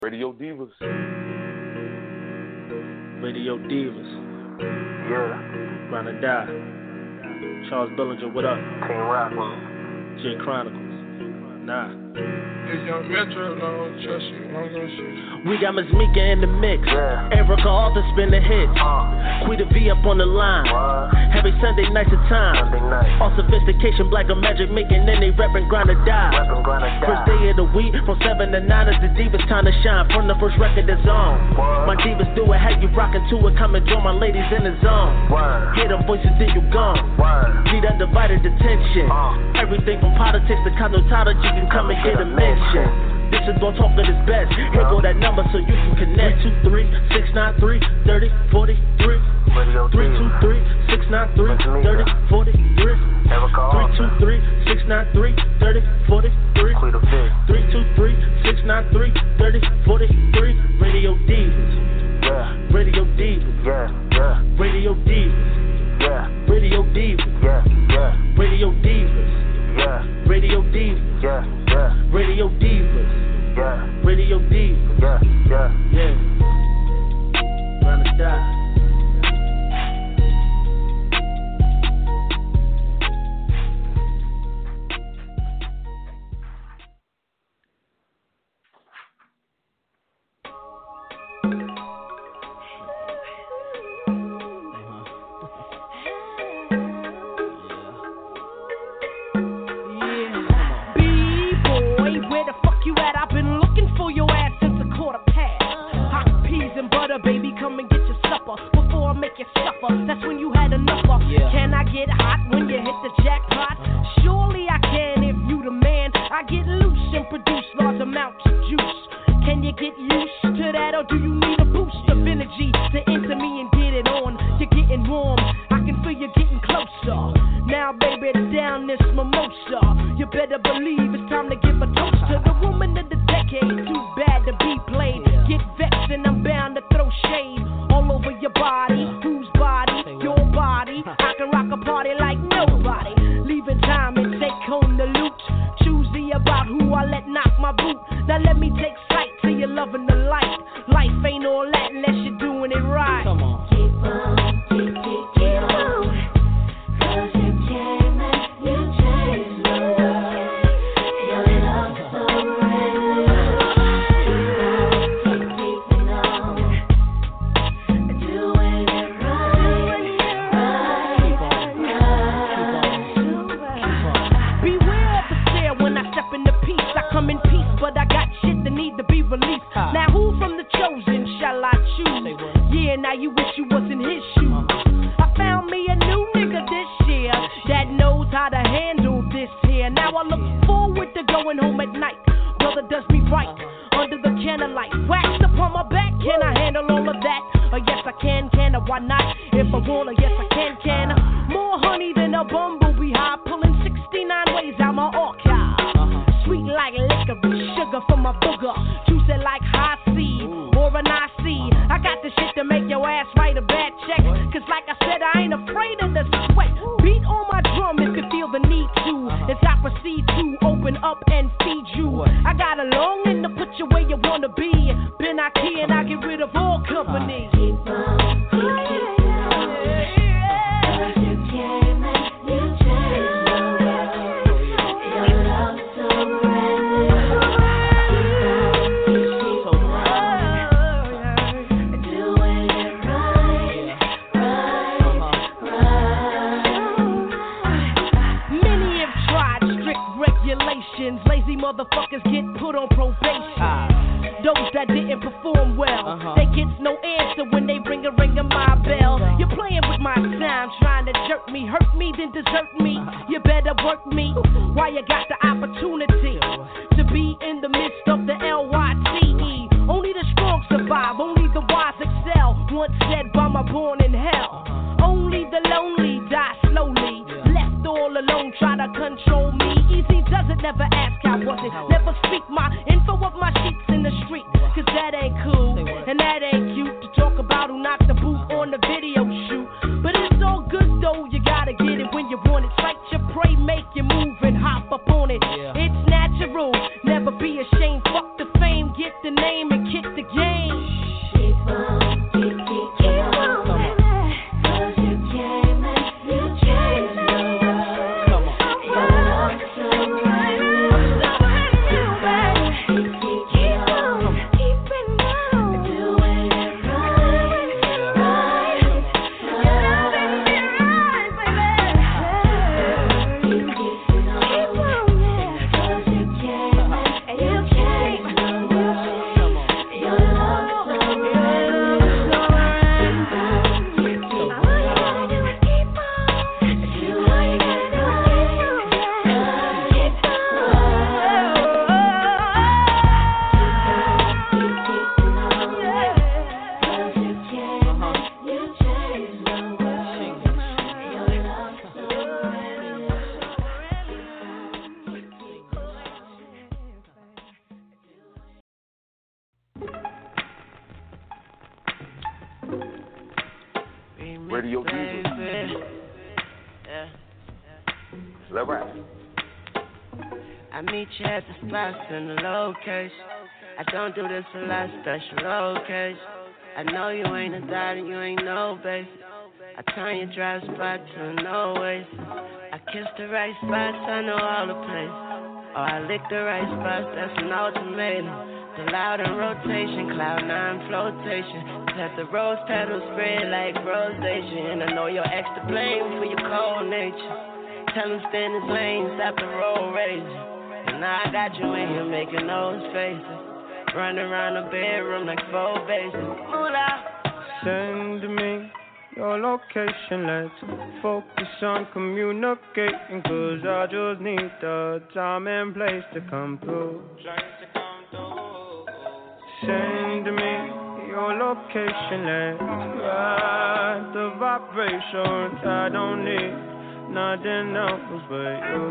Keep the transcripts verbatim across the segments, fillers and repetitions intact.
Radio Divas. Radio Divas. Yeah. Run or Die. Charles Billinger, what up? King Rock. J Chronicles. Nah. This young Metro don't trust you, I'm gonna shoot you. We got Miss Mika in the mix. Yeah. Erica Arthur spin the hits. Uh. Quita V up on the line. What? Every Sunday nights at time. Sunday night. All sophistication, black or magic, making any rapping grind or die. Rapping grind or die. First day of the week, from seven to nine, as the divas time to shine. From the first record that's on. What? My divas do it, how you rockin' to it. Come and join my ladies in the zone. Word. Hear the voices, then you gone. Word. Need undivided attention. Uh. Everything from politics to connotada, you can come and get a mention. This is don't talk of his best. Here go that number so you can connect. three two three, six nine three, three oh four three. three two three, six nine three, three oh four three. three two three, six nine three, three oh four three. three two three, six nine three, three oh four three. Radio Divas. Yeah. Radio Divas. Yeah. Yeah. Radio Divas. Yeah. Radio Divas. Yeah. Yeah. Radio Divas. Yeah. Radio Divas. Yeah. Yeah. Radio Divas. Yeah. Radio Divas. Yeah. Yeah. Yeah. Run or die. That's when you had enough of. Yeah. Can I get hot when you hit the jackpot? Uh-huh. Surely I can if you the man. I get loose and produce large amounts of juice. Can you get used to that, or do you need a boost of energy to enter me and get it on? You're getting warm, I can feel you getting closer. Now baby, down this mimosa. You better believe it's time to give a toast to the woman of the decade. Too bad to be played. Get vexed and I'm bound to throw shade all over your body. Whose body? Your body. I can rock a party like nobody. Leaving time and take home the loot. Choosy about who I let knock my boot. Now let me take sight till you're loving the light. Life ain't all that unless you're doing it right. Come on. Keep on, keep, keep, keep on. Cause you came and you changed the world. Your love so real. Keep on, keep keeping on. Doing it right. Right. Beware of the stare when I step in the peace. I come in peace, but I got shit that need to be released. Now who from the chosen shall I choose? Yeah, now you wish you was in his shoes. I found me a new nigga this year that knows how to handle this here. Now I look forward to going home at night. Brother does me right under the candlelight. Waxed upon my back, can I handle all of that? Uh, yes I can, can I? Why not? If I wanna, yes I can, can I? More honey than a bumblebee high, pulling sixty-nine ways out my archive. Sweet like licorice, sugar from my booger, juicy like high C or an I C. I got the shit to make your ass write a bad check. Cause like I said, I ain't afraid of the sweat. Beat on my drum if you feel the need to. As I proceed to open up and feed you. I got a longing to put you where you wanna be. Been out here and I get rid of all company. Keep on, keep, keep on. Cause you came and you changed the world. Your love so real. Keep on, keep keeping on. Doing it right, right, right. Many have tried strict regulations. Lazy motherfuckers get put on probation. Those that didn't perform well, uh-huh. They get no answer when they ring a ring of my bell. You're playing with my sound, trying to jerk me, hurt me, then desert me. You better work me while you got the opportunity to be in the midst of the L Y T E. Only the strong survive, only the wise excel. Once said by my born in hell. Only the lonely die slowly. Left all alone, try to control me. Easy does it, never ask how was it. Never speak my info of my sheets in the street. Cause that ain't cool, and that ain't cute. To talk about who knocked the boot on the video shoot. But it's all good though, you gotta get it when you want it. Fight your prey, make you move and hop up on it. It's natural, never be ashamed. Fuck the fame, get the name and kiss fix the game. Keep on, keep, keep, keep on, baby. 'Cause you came and you changed the world. Come on. Your love's so right. Keep, keep, keep on, keeping on, doing it right, right, right. Keep, keep, keep on, yeah. 'Cause you came and you changed the world. Your love's so right. Keep on, keep, keep, all you gotta do is keep on, do all you gotta do is keep on, keep on. Radio Diesel. Yeah. Is that right? I meet you at the spots in the location. I don't do this a lot, special occasion. I know you ain't a dot and you ain't no base. I turn your dry spot to a no waste. I kiss the right spots, I know all the places. Or I lick the right spots, that's an ultimatum. The loud in rotation, cloud nine flotation. Let the rose petals spread like rosation. And I know you're extra blame for your cold nature. Tell him stand his lane, stop the road raging. And now I got you in here making those faces. Running around the bedroom like four bases. Move out. Send me your location, let's focus on communicating. 'Cause I just need the time and place to come through. Send me your location, let's ride the vibrations. I don't need nothing else but you.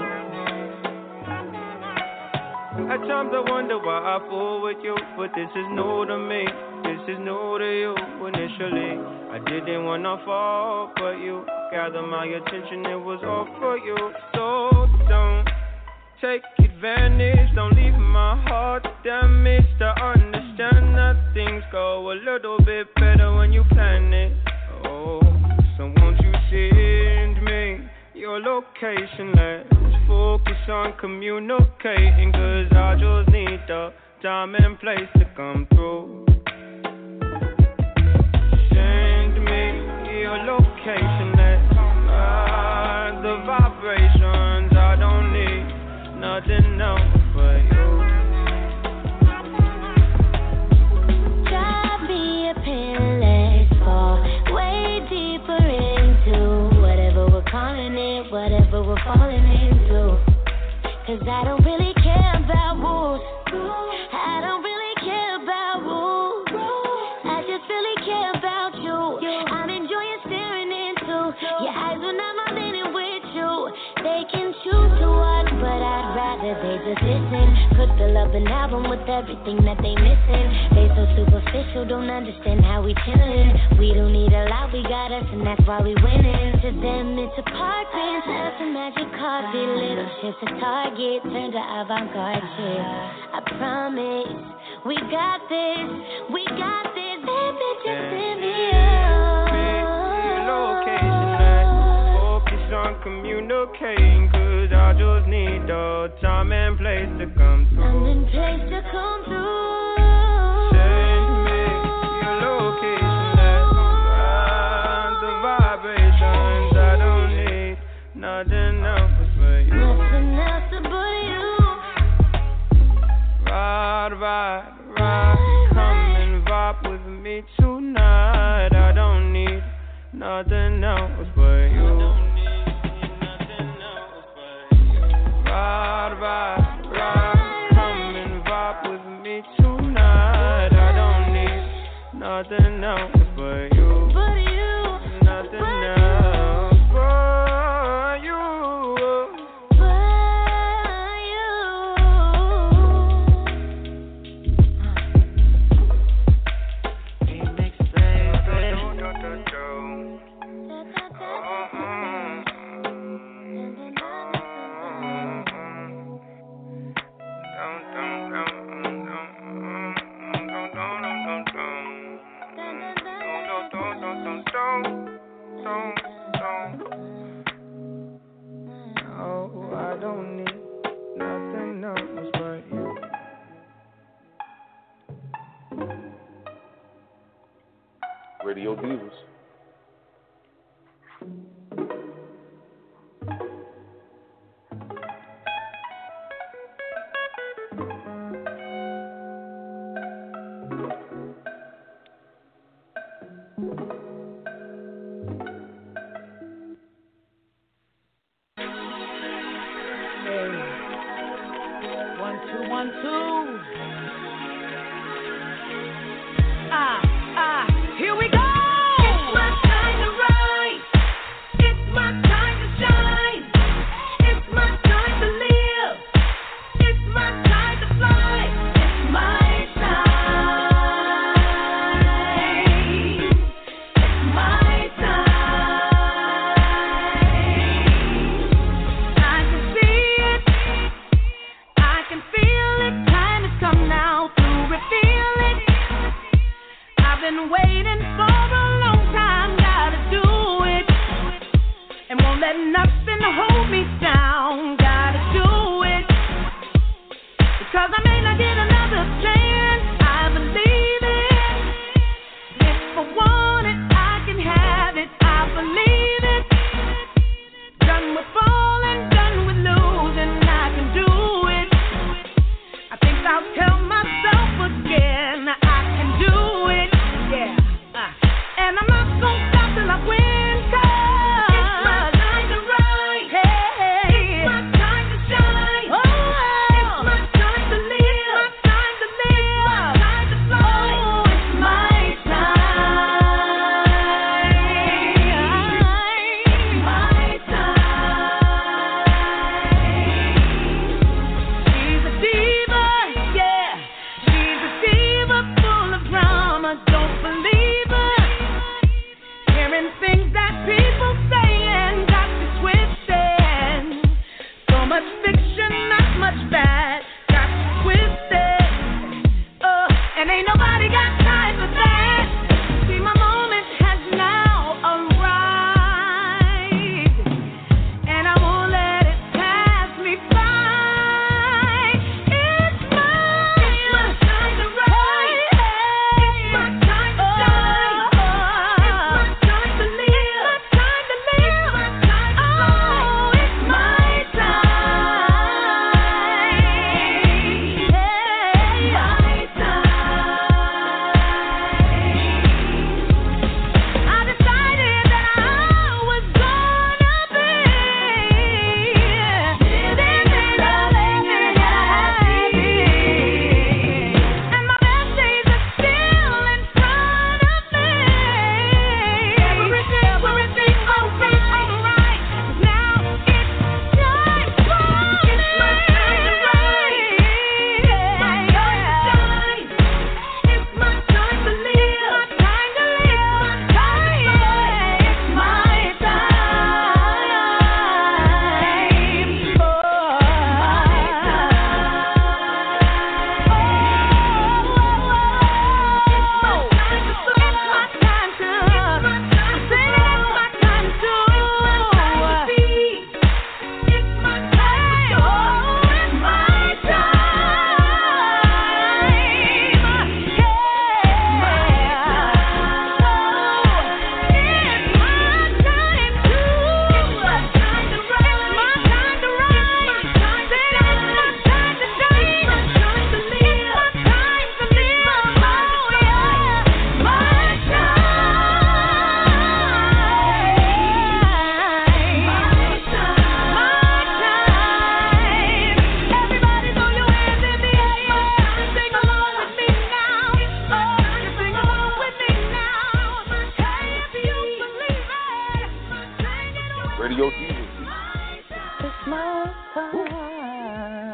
At times I wonder why I fool with you, but this is new to me. This is new to you. Initially, I didn't wanna fall, but you gathered my attention. It was all for you. So don't take advantage. Don't leave my heart damaged. I understand that things go a little bit better when you plan it. Oh, so won't you send me your location? Let's focus on communicating. 'Cause I just need the time and place to come through. Send me your location. Let's ride the vibrations. I don't need nothing else but you. Drop me a pin, let's fall way deeper into whatever we're calling it, whatever we're falling into. 'Cause I don't really care about rules. I don't really care about rules. I just really care about you. I'm enjoying staring into your eyes when I'm out in it with you. They can choose to watch, but I'd rather they just listen. Could fill up an album with everything that they missing. They so superficial, don't understand how we chillin'. We don't need a lot, we got us, and that's why we winning. To them, it's a park bench, that's a magic carpet. Little shit's a target, turned to avant-garde shit. I promise, we got this, we got this. Baby, just send me Your location, let's focus on communicating. 'Cause I just need the time and place to come I'm through. in place to come through. Send me your location, let's ride the vibrations. I don't need nothing else but you. Nothing else but you. Ride, ride, ride, come and vibe with me tonight. I don't need nothing else but you. Ride, ride, ride, come and vibe with me tonight. I don't need nothing else but you. But you. Nothing else but you. But you. Remix, baby. Radio Divas. Radio Divas. It's my time.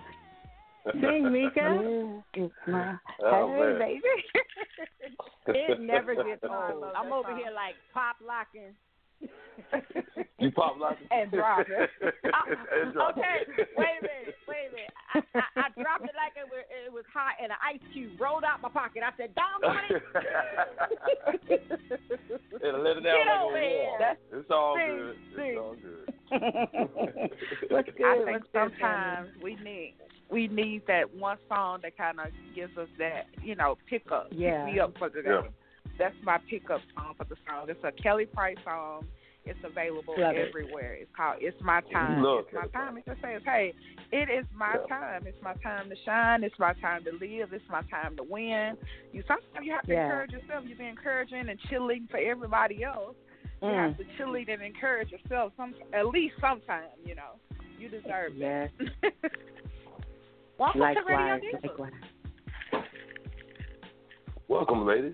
Sing, Mika. It's my Oh, hey, man. baby. It never gets old. I'm over here like pop locking. You pop locking? And drop it. And drop Okay, it. wait a minute, wait a minute. I, I, I dropped it like it was, it was hot, and an ice cube rolled out my pocket. I said, "Down on it." And let it down Get like over it here. was. That's- It's all sing, good. sing. It's all good. What's good? I think What's good, sometimes we need we need that one song that kind of gives us that, you know, pick up, Yeah. pick me up for the day. Yeah. That's my pickup song for the song. It's a Kelly Price song. It's available Love it. everywhere. It's called "It's My Time." Love It's my Kelly time. It just says, "Hey, it is my Yeah. time. It's my time to shine. It's my time to live. It's my time to win." You sometimes you have to Yeah. encourage yourself. You be encouraging and cheerleading for everybody else. You have Mm. to cheerlead and encourage yourself. Some at least sometime. You know, you deserve Yes. it. Welcome to Radio Likewise. Divas. Likewise. Welcome, ladies.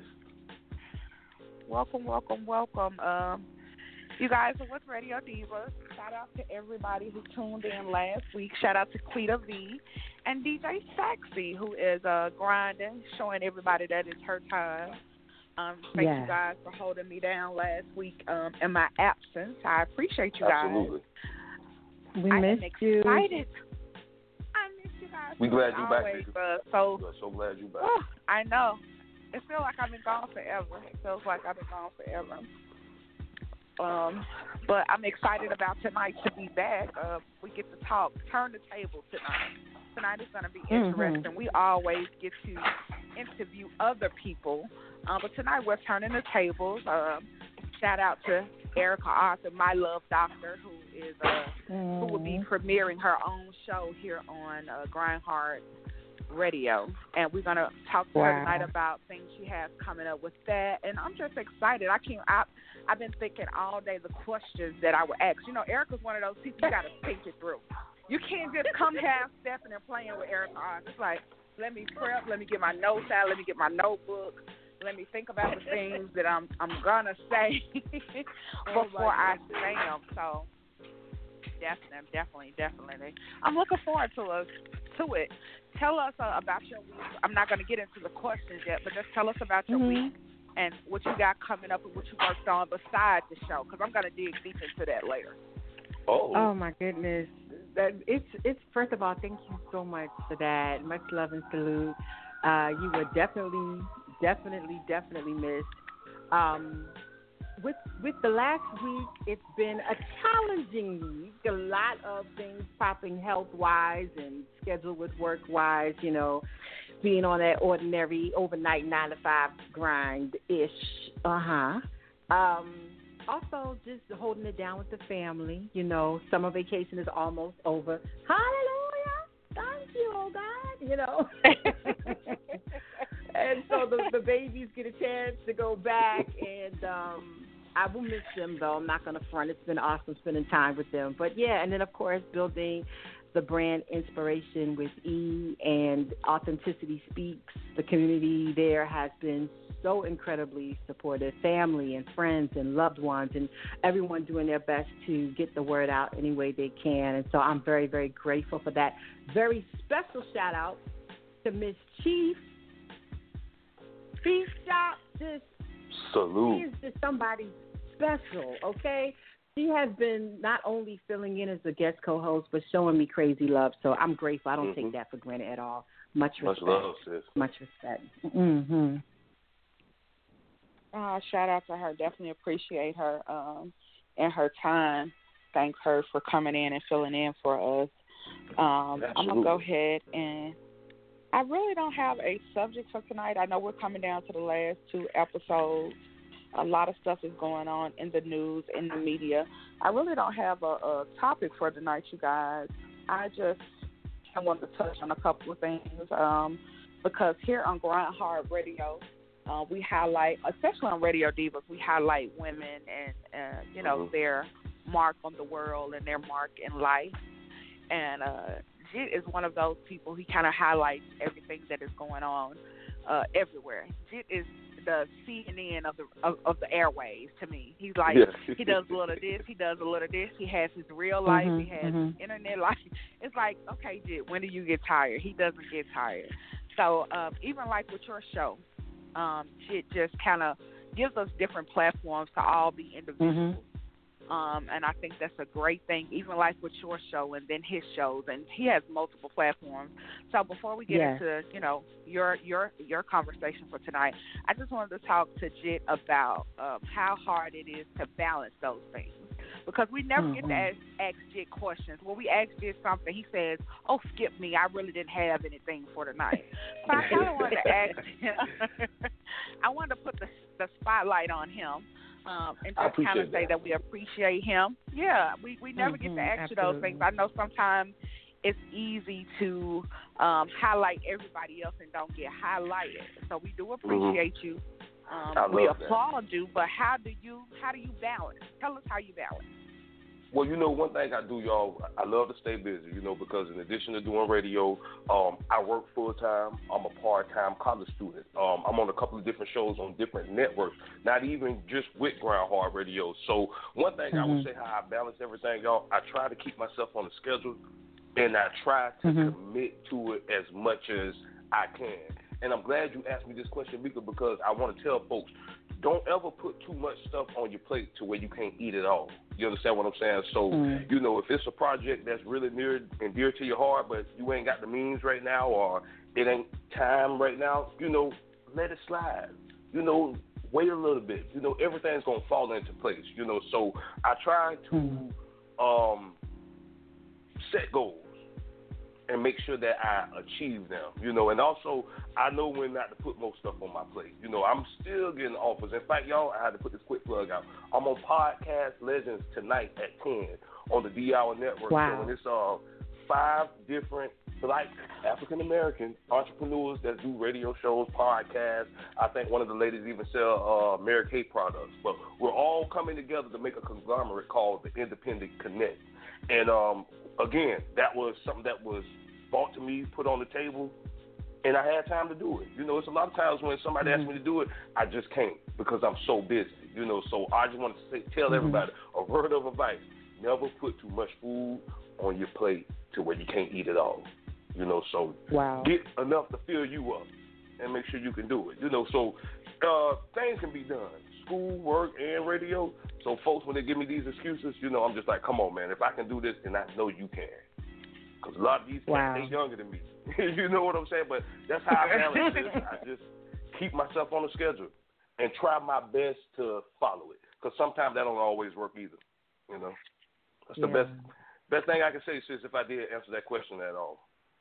Welcome, welcome, welcome. Um, you guys are with Radio Divas. Shout out to everybody who tuned in last week. Shout out to Quita V and D J Saxy, who is uh, grinding, showing everybody that it's her time. Um, thank Yeah. you guys for holding me down last week um, in my absence. I appreciate you guys. Absolutely. We I missed am you. excited. I miss you guys. We glad you back, always, nigga. uh, so We are so glad you back. Oh, I know. It feels like I've been gone forever. It feels like I've been gone forever. Um, but I'm excited about tonight to be back. Uh, we get to talk, turn the table tonight. Tonight is going to be interesting. Mhm. We always get to interview other people, uh, but tonight we're turning the tables. Um, shout out to Erica Arthur, my love doctor, who is uh, who will be premiering her own show here on uh, Grind Hard Radio, and we're gonna talk to her Wow. tonight about things she has coming up with that. And I'm just excited. I can't. I, I've been thinking all day the questions that I would ask. You know, Erica's one of those people you gotta think it through. You can't just come half stepping and playing with Erica. It's like, let me prep, let me get my notes out, let me get my notebook, let me think about the things that I'm I'm gonna say before I say them. So definitely, definitely, definitely. I'm looking forward to us to it. Tell us uh, about your week. I'm not going to get into the questions yet, but just tell us about your Mhm. week and what you got coming up and what you worked on besides the show, because I'm going to dig deep into that later. Oh. Oh my goodness. That it's it's first of all, thank you so much for that. Much love and salute. Uh, you were definitely, definitely, definitely missed. Um, with with the last week, it's been a challenging week. A lot of things popping health wise and schedule with work wise. You know, being on that ordinary overnight nine to five grind ish. Uh huh. Um, also, just holding it down with the family. You know, summer vacation is almost over. Hallelujah! Thank you, oh God. You know. And so the, the babies get a chance to go back, and um, I will miss them, though. I'm not going to front. It's been awesome spending time with them. But, yeah, and then, of course, building the brand Inspiration with E and Authenticity Speaks. The community there has been so incredibly supportive, family and friends and loved ones, and everyone doing their best to get the word out any way they can. And so I'm very, very grateful for that. Very special shout-out to Miss Chief. Beef Shop, just Salute. she is just somebody special, okay? She has been not only filling in as a guest co-host, but showing me crazy love. So I'm grateful. I don't Mm-hmm. take that for granted at all. Much Much respect. love, sis. Much respect. Mm-hmm. Uh, shout out to her. Definitely appreciate her um, and her time. Thank her for coming in and filling in for us. Um, I'm going to go ahead and I really don't have a subject for tonight. I know we're coming down to the last two episodes. A lot of stuff is going on in the news, in the media. I really don't have a, a topic for tonight, you guys. I just I wanted to touch on a couple of things um, because here on Grind Hard Radio, uh, we highlight, especially on Radio Divas, we highlight women and, uh, you know, Mm-hmm. their mark on the world and their mark in life. And uh, Jit is one of those people. He kind of highlights everything that is going on uh, everywhere. Jit is the C N N of the of, of the airwaves to me. He's like Yeah. he does a little of this, he does a little of this. He has his real life, Mhm, he has mhm. his internet life. It's like, okay, Jit, when do you get tired? He doesn't get tired. So um, even like with your show, um, Jit just kind of gives us different platforms to all be individuals. Mhm. Um, and I think that's a great thing, even like with your show and then his shows, and he has multiple platforms. So before we get Yeah. into, you know, your your your conversation for tonight, I just wanted to talk to Jit about um, how hard it is to balance those things. because we never mm-hmm. get to ask, ask Jit questions. When we ask Jit something, he says, "Oh, skip me. I really didn't have anything for tonight." So I kind of wanted to ask him. I wanted to put the the spotlight on him. Um, and just kind of say that. that we appreciate him. Yeah, we, we never mm-hmm, get to ask absolutely. you those things. I know sometimes it's easy to um, highlight everybody else and don't get highlighted. So we do appreciate mm-hmm. you. Um, we applaud that. you, but how do you how do you balance? Tell us how you balance. Well, you know, one thing I do, y'all, I love to stay busy, you know, because in addition to doing radio, um, I work full-time. I'm a part-time college student. Um, I'm on a couple of different shows on different networks, not even just with Ground Hard Radio. So one thing mm-hmm. I would say how I balance everything, y'all, I try to keep myself on the schedule, and I try to mm-hmm. commit to it as much as I can. And I'm glad you asked me this question, Mika, because I want to tell folks, don't ever put too much stuff on your plate to where you can't eat it all. You understand what I'm saying? So, mm. you know, if it's a project that's really near and dear to your heart, but you ain't got the means right now or it ain't time right now, you know, let it slide. You know, wait a little bit. You know, everything's going to fall into place, you know. So I try to mm. um, set goals and make sure that I achieve them, you know. And also, I know when not to put more stuff on my plate. You know, I'm still getting offers. In fact, y'all, I had to put this quick plug out. I'm on Podcast Legends tonight at ten on the D-Hour Network. Wow. So, and it's uh, five different Black African-American entrepreneurs that do radio shows, podcasts. I think one of the ladies even sell uh, Mary Kay products. But we're all coming together to make a conglomerate called the Independent Connect. And, um, again, that was something that was brought to me, put on the table, and I had time to do it. You know, it's a lot of times when somebody mm-hmm. asks me to do it, I just can't because I'm so busy. You know, so I just want to say, tell mm-hmm. everybody a word of advice. Never put too much food on your plate to where you can't eat it all. You know, so wow. get enough to fill you up and make sure you can do it. You know, so uh, things can be done. School, work, and radio. So folks, when they give me these excuses, you know, I'm just like, come on, man. If I can do this, then I know you can. Because a lot of these wow. cats, they younger than me. You know what I'm saying? But that's how I balance it. I just keep myself on the schedule and try my best to follow it. Because sometimes that don't always work either. You know? That's the yeah. best best thing I can say, sis, if I did answer that question at all.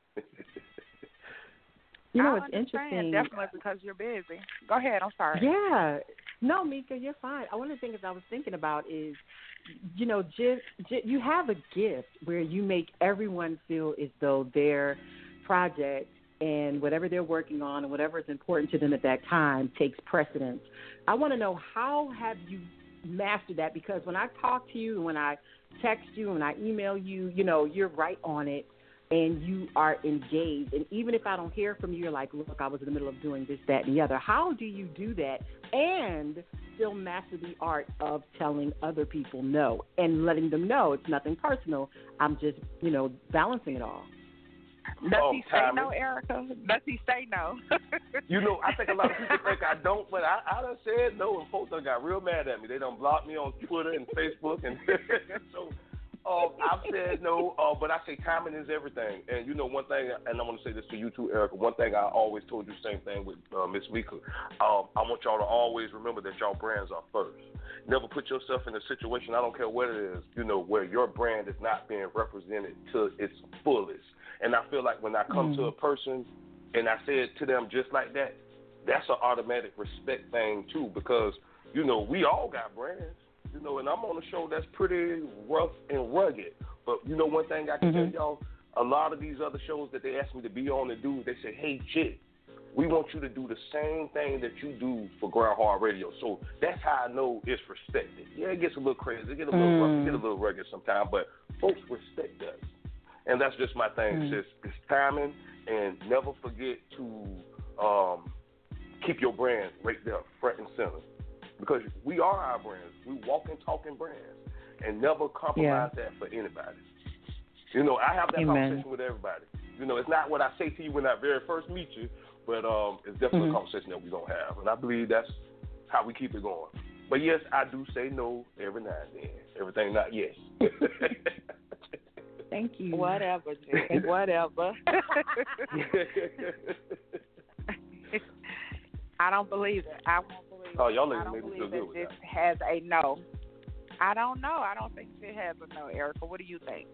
You know, I it's interesting. Definitely because you're busy. Go ahead. I'm sorry. Yeah. No, Mika, you're fine. One of the things I was thinking about is, you know, just, just you have a gift where you make everyone feel as though their project and whatever they're working on and whatever is important to them at that time takes precedence. I want to know, how have you mastered that? Because when I talk to you, when I text you, when I email you, you know, you're right on it. And you are engaged. And even if I don't hear from you, you're like, look, I was in the middle of doing this, that, and the other. How do you do that and still master the art of telling other people no and letting them know it's nothing personal? I'm just, you know, balancing it all. Does oh, he say no, Erica? Does he say no? You know, I think a lot of people think I don't, but I, I done said no, and folks done got real mad at me. They done blocked me on Twitter and Facebook, and so uh, I've said no, uh, but I say timing is everything. And you know, one thing, and I want to say this to you too, Erica, one thing I always told you, same thing with uh, Miss Mika, um, I want y'all to always remember that y'all brands are first. Never put yourself in a situation, I don't care what it is, you know, where your brand is not being represented to its fullest. And I feel like when I come mm. to a person and I say it to them just like that, that's an automatic respect thing too, because, you know, we all got brands, you know, and I'm on a show that's pretty rough and rugged. But, you know, one thing I can mm-hmm. tell y'all, a lot of these other shows that they ask me to be on and do, they say, hey, Jit, we want you to do the same thing that you do for Ground Hard Radio. So that's how I know it's respected. Yeah, it gets a little crazy, it gets a little mm. rough, it gets a little rugged sometimes, but folks respect us. And that's just my thing, mm. sis. It's timing, and never forget to um, keep your brand right there, front and center. Because we are our brands. We walk and talking brands. And never compromise yeah. that for anybody. You know, I have that Amen. conversation with everybody. You know, it's not what I say to you when I very first meet you, but um, it's definitely mm-hmm. a conversation that we're going to have. And I believe that's how we keep it going. But, yes, I do say no every now and then. Everything not yes. Thank you. Whatever, Jay. Whatever. I don't believe it. I won't believe it. Oh, y'all I ladies don't made me believe feel good that with this that. has a no. I don't know. I don't think she has a no, Erica. What do you think?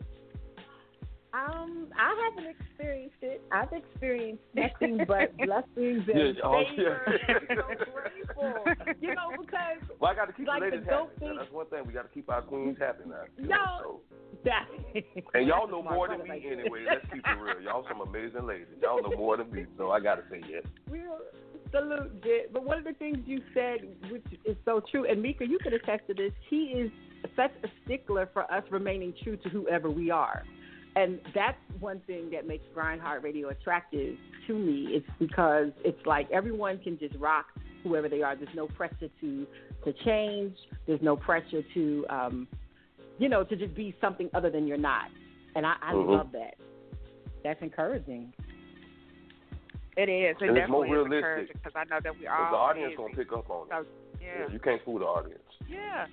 Um, I haven't experienced it. I've experienced nothing but blessings and Yeah, oh, favor. yeah. And I'm so grateful. You know, because well, I got to keep like the ladies the happy. thing, That's one thing. We got to keep our queens happy now. You no, know, so. that, and y'all know more than me like anyway. Let's keep it real. Y'all some amazing ladies. Y'all know more than me, so I got to say yes. Real salute, Jet. But one of the things you said, which is so true, and Mika, you can attest to this, he is such a stickler for us remaining true to whoever we are. And that's one thing that makes Grind Hard Radio attractive to me. It's because it's like everyone can just rock whoever they are. There's no pressure to to change. There's no pressure to, um, you know, to just be something other than you're not. And I, I mm-hmm. love that. That's encouraging. It is. It and definitely it's more is realistic encouraging because I know that we all. The audience is. gonna pick up on it. So, yeah. yeah, you can't fool the audience. Yeah.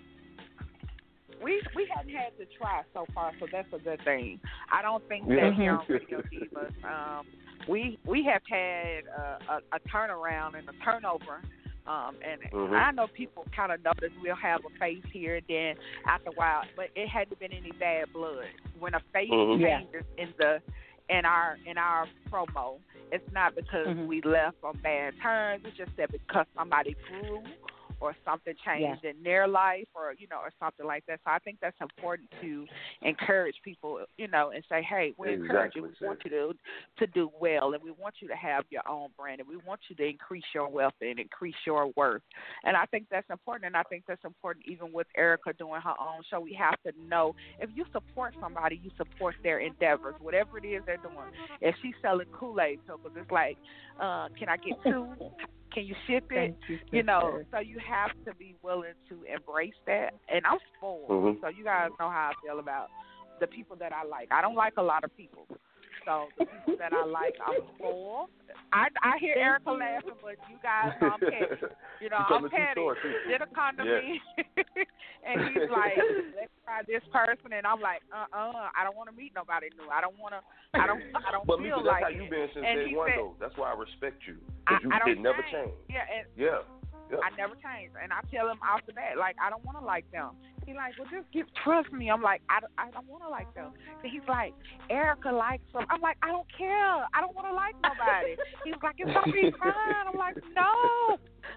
We we hadn't had to try so far, so that's a good thing. I don't think that yeah. here on Radio Divas, um, we we have had a, a, a turnaround and a turnover, um, and mm-hmm. I know people kind of notice we'll have a face here and then after a while, but it hadn't been any bad blood. When a face mm-hmm. changes yeah. in the in our in our promo, it's not because mm-hmm. we left on bad terms. It's just that because somebody grew or something changed yeah. in their life, or you know, or something like that. So I think that's important to encourage people, you know, and say, hey, we exactly. encourage you. We want you to to do well, and we want you to have your own brand, and we want you to increase your wealth and increase your worth. And I think that's important, and I think that's important even with Erica doing her own show. We have to know if you support somebody, you support their endeavors, whatever it is they're doing. If she's selling Kool-Aid tokens, it's like, uh, can I get two? Can you ship it? You, you know, so you have to be willing to embrace that. And I'm spoiled, mm-hmm. so you guys know how I feel about the people that I like. I don't like a lot of people. So the people that I like, I'm spoiled. I, I hear Erica laughing, but you guys know I'm petty. You know, I'm petty. Did a come to yeah. me, and he's like, let's try this person. And I'm like, uh-uh, I don't want to meet nobody new. I don't want to, I don't, I don't but feel Mika, like that's how it. you've been since and day one, said, though. That's why I respect you. I, you I don't did never change. change. Yeah, and yeah. Yeah. I never change, and I tell him off the bat, like, I don't want to like them. He's like, well, just give, trust me. I'm like, I don't, I don't want to like them. So he's like, Erica likes them. I'm like, I don't care. I don't want to like nobody. He's like, it's going to be fine. I'm like, no.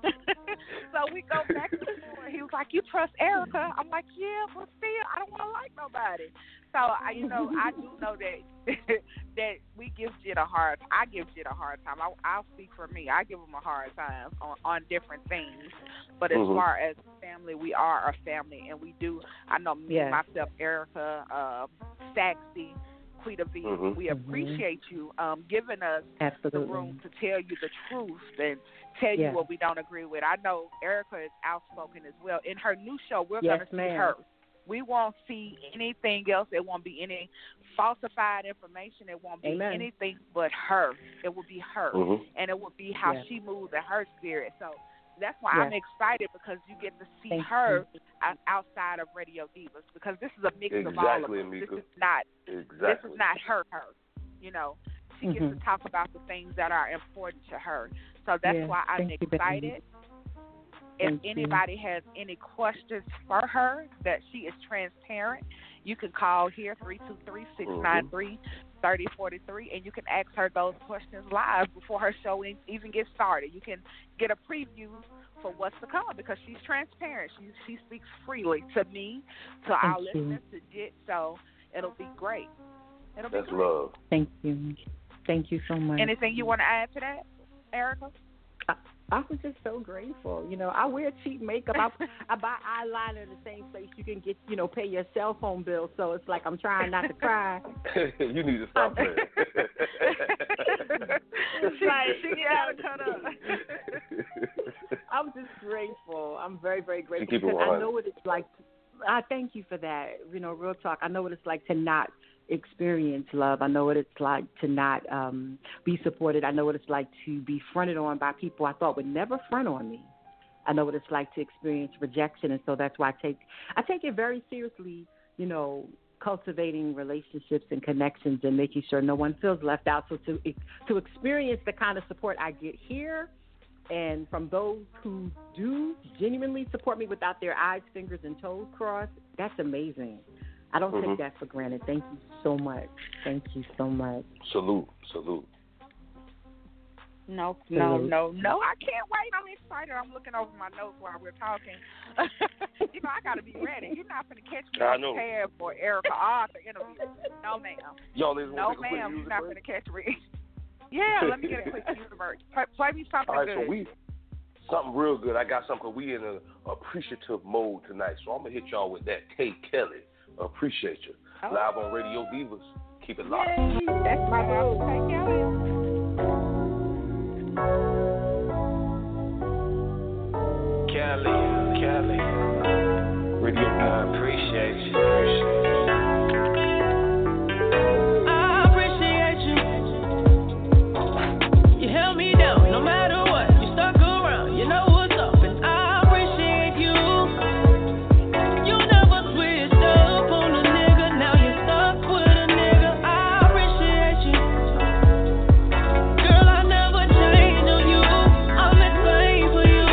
So we go back and forth. He was like, you trust Erica? I'm like, yeah, but still, I don't want to like nobody. So, I, you know, I do know that that we give Jit a hard I give Jit a hard time. I, I'll speak for me. I give him a hard time on, on different things. But as mm-hmm. far as family, we are a family. And we do, I know me, yes. myself, Erica, uh, Saxy, Quita V, mm-hmm. we appreciate you um, giving us Absolutely. the room to tell you the truth and tell yeah. you what we don't agree with. I know Erica is outspoken as well. In her new show, we're yes, going to see ma'am. her. We won't see anything else. It won't be any falsified information. It won't be Amen. anything but her. It will be her. Mm-hmm. And it will be how yes. she moves in her spirit. So that's why yes. I'm excited because you get to see Thank her you. outside of Radio Divas because this is a mix exactly, of all of us. Mika. This is not exactly. this is not her her. You know, she mm-hmm. gets to talk about the things that are important to her. So that's yeah. why I'm Thank excited. You, if Thank anybody you. has any questions for her, that she is transparent, you can call here, three two three, six nine three, three oh four three, and you can ask her those questions live before her show even gets started. You can get a preview for what's to come because she's transparent. She she speaks freely to me, to Thank our you. listeners, to Jit, so it'll be great. It'll That's be great. love. Thank you. Thank you so much. Anything you want to add to that, Erica? I, I was just so grateful. You know, I wear cheap makeup. I, I buy eyeliner in the same place you can get, you know, pay your cell phone bill. So it's like I'm trying not to cry. You need to stop playing. It's like, she gotta cut up. I'm just grateful. I'm very, very grateful keep it because one hundred. I know what it's like. To, I thank you for that. You know, real talk. I know what it's like to not experience love. I know what it's like to not um, be supported. I know what it's like to be fronted on by people I thought would never front on me. I know what it's like to experience rejection, and so that's why I take I take it very seriously. You know, cultivating relationships and connections and making sure no one feels left out. So to to experience the kind of support I get here And from those who do genuinely support me without their eyes, fingers, and toes crossed, that's amazing. I don't mm-hmm. take that for granted. Thank you so much. Thank you so much. Salute, salute. No, no, no, no. I can't wait. I'm excited. I'm looking over my notes while we're talking. You know, I got to be ready. You're not going to catch me on the tab for Erica Arthur interview. No, ma'am. Y'all no, ma'am. You're not going to catch me. Yeah, let me get a quick universe. Play, play me something All right, good. So we, something real good. I got something. We in an appreciative mode tonight. So I'm going to hit y'all with that. Kay Kelly, Appreciate You. Oh. Live on Radio Divas. Keep it locked. Yay, that's my dog, Kay Kelly. Kelly, Kelly, Radio. I appreciate you. Appreciate you. I appreciate you. You held me down, no matter what. You stuck around, you know what's up, and I appreciate you. You never switched up on a nigga, now you're stuck with a nigga. I appreciate you. Girl, I never change on you. I'm the same for you.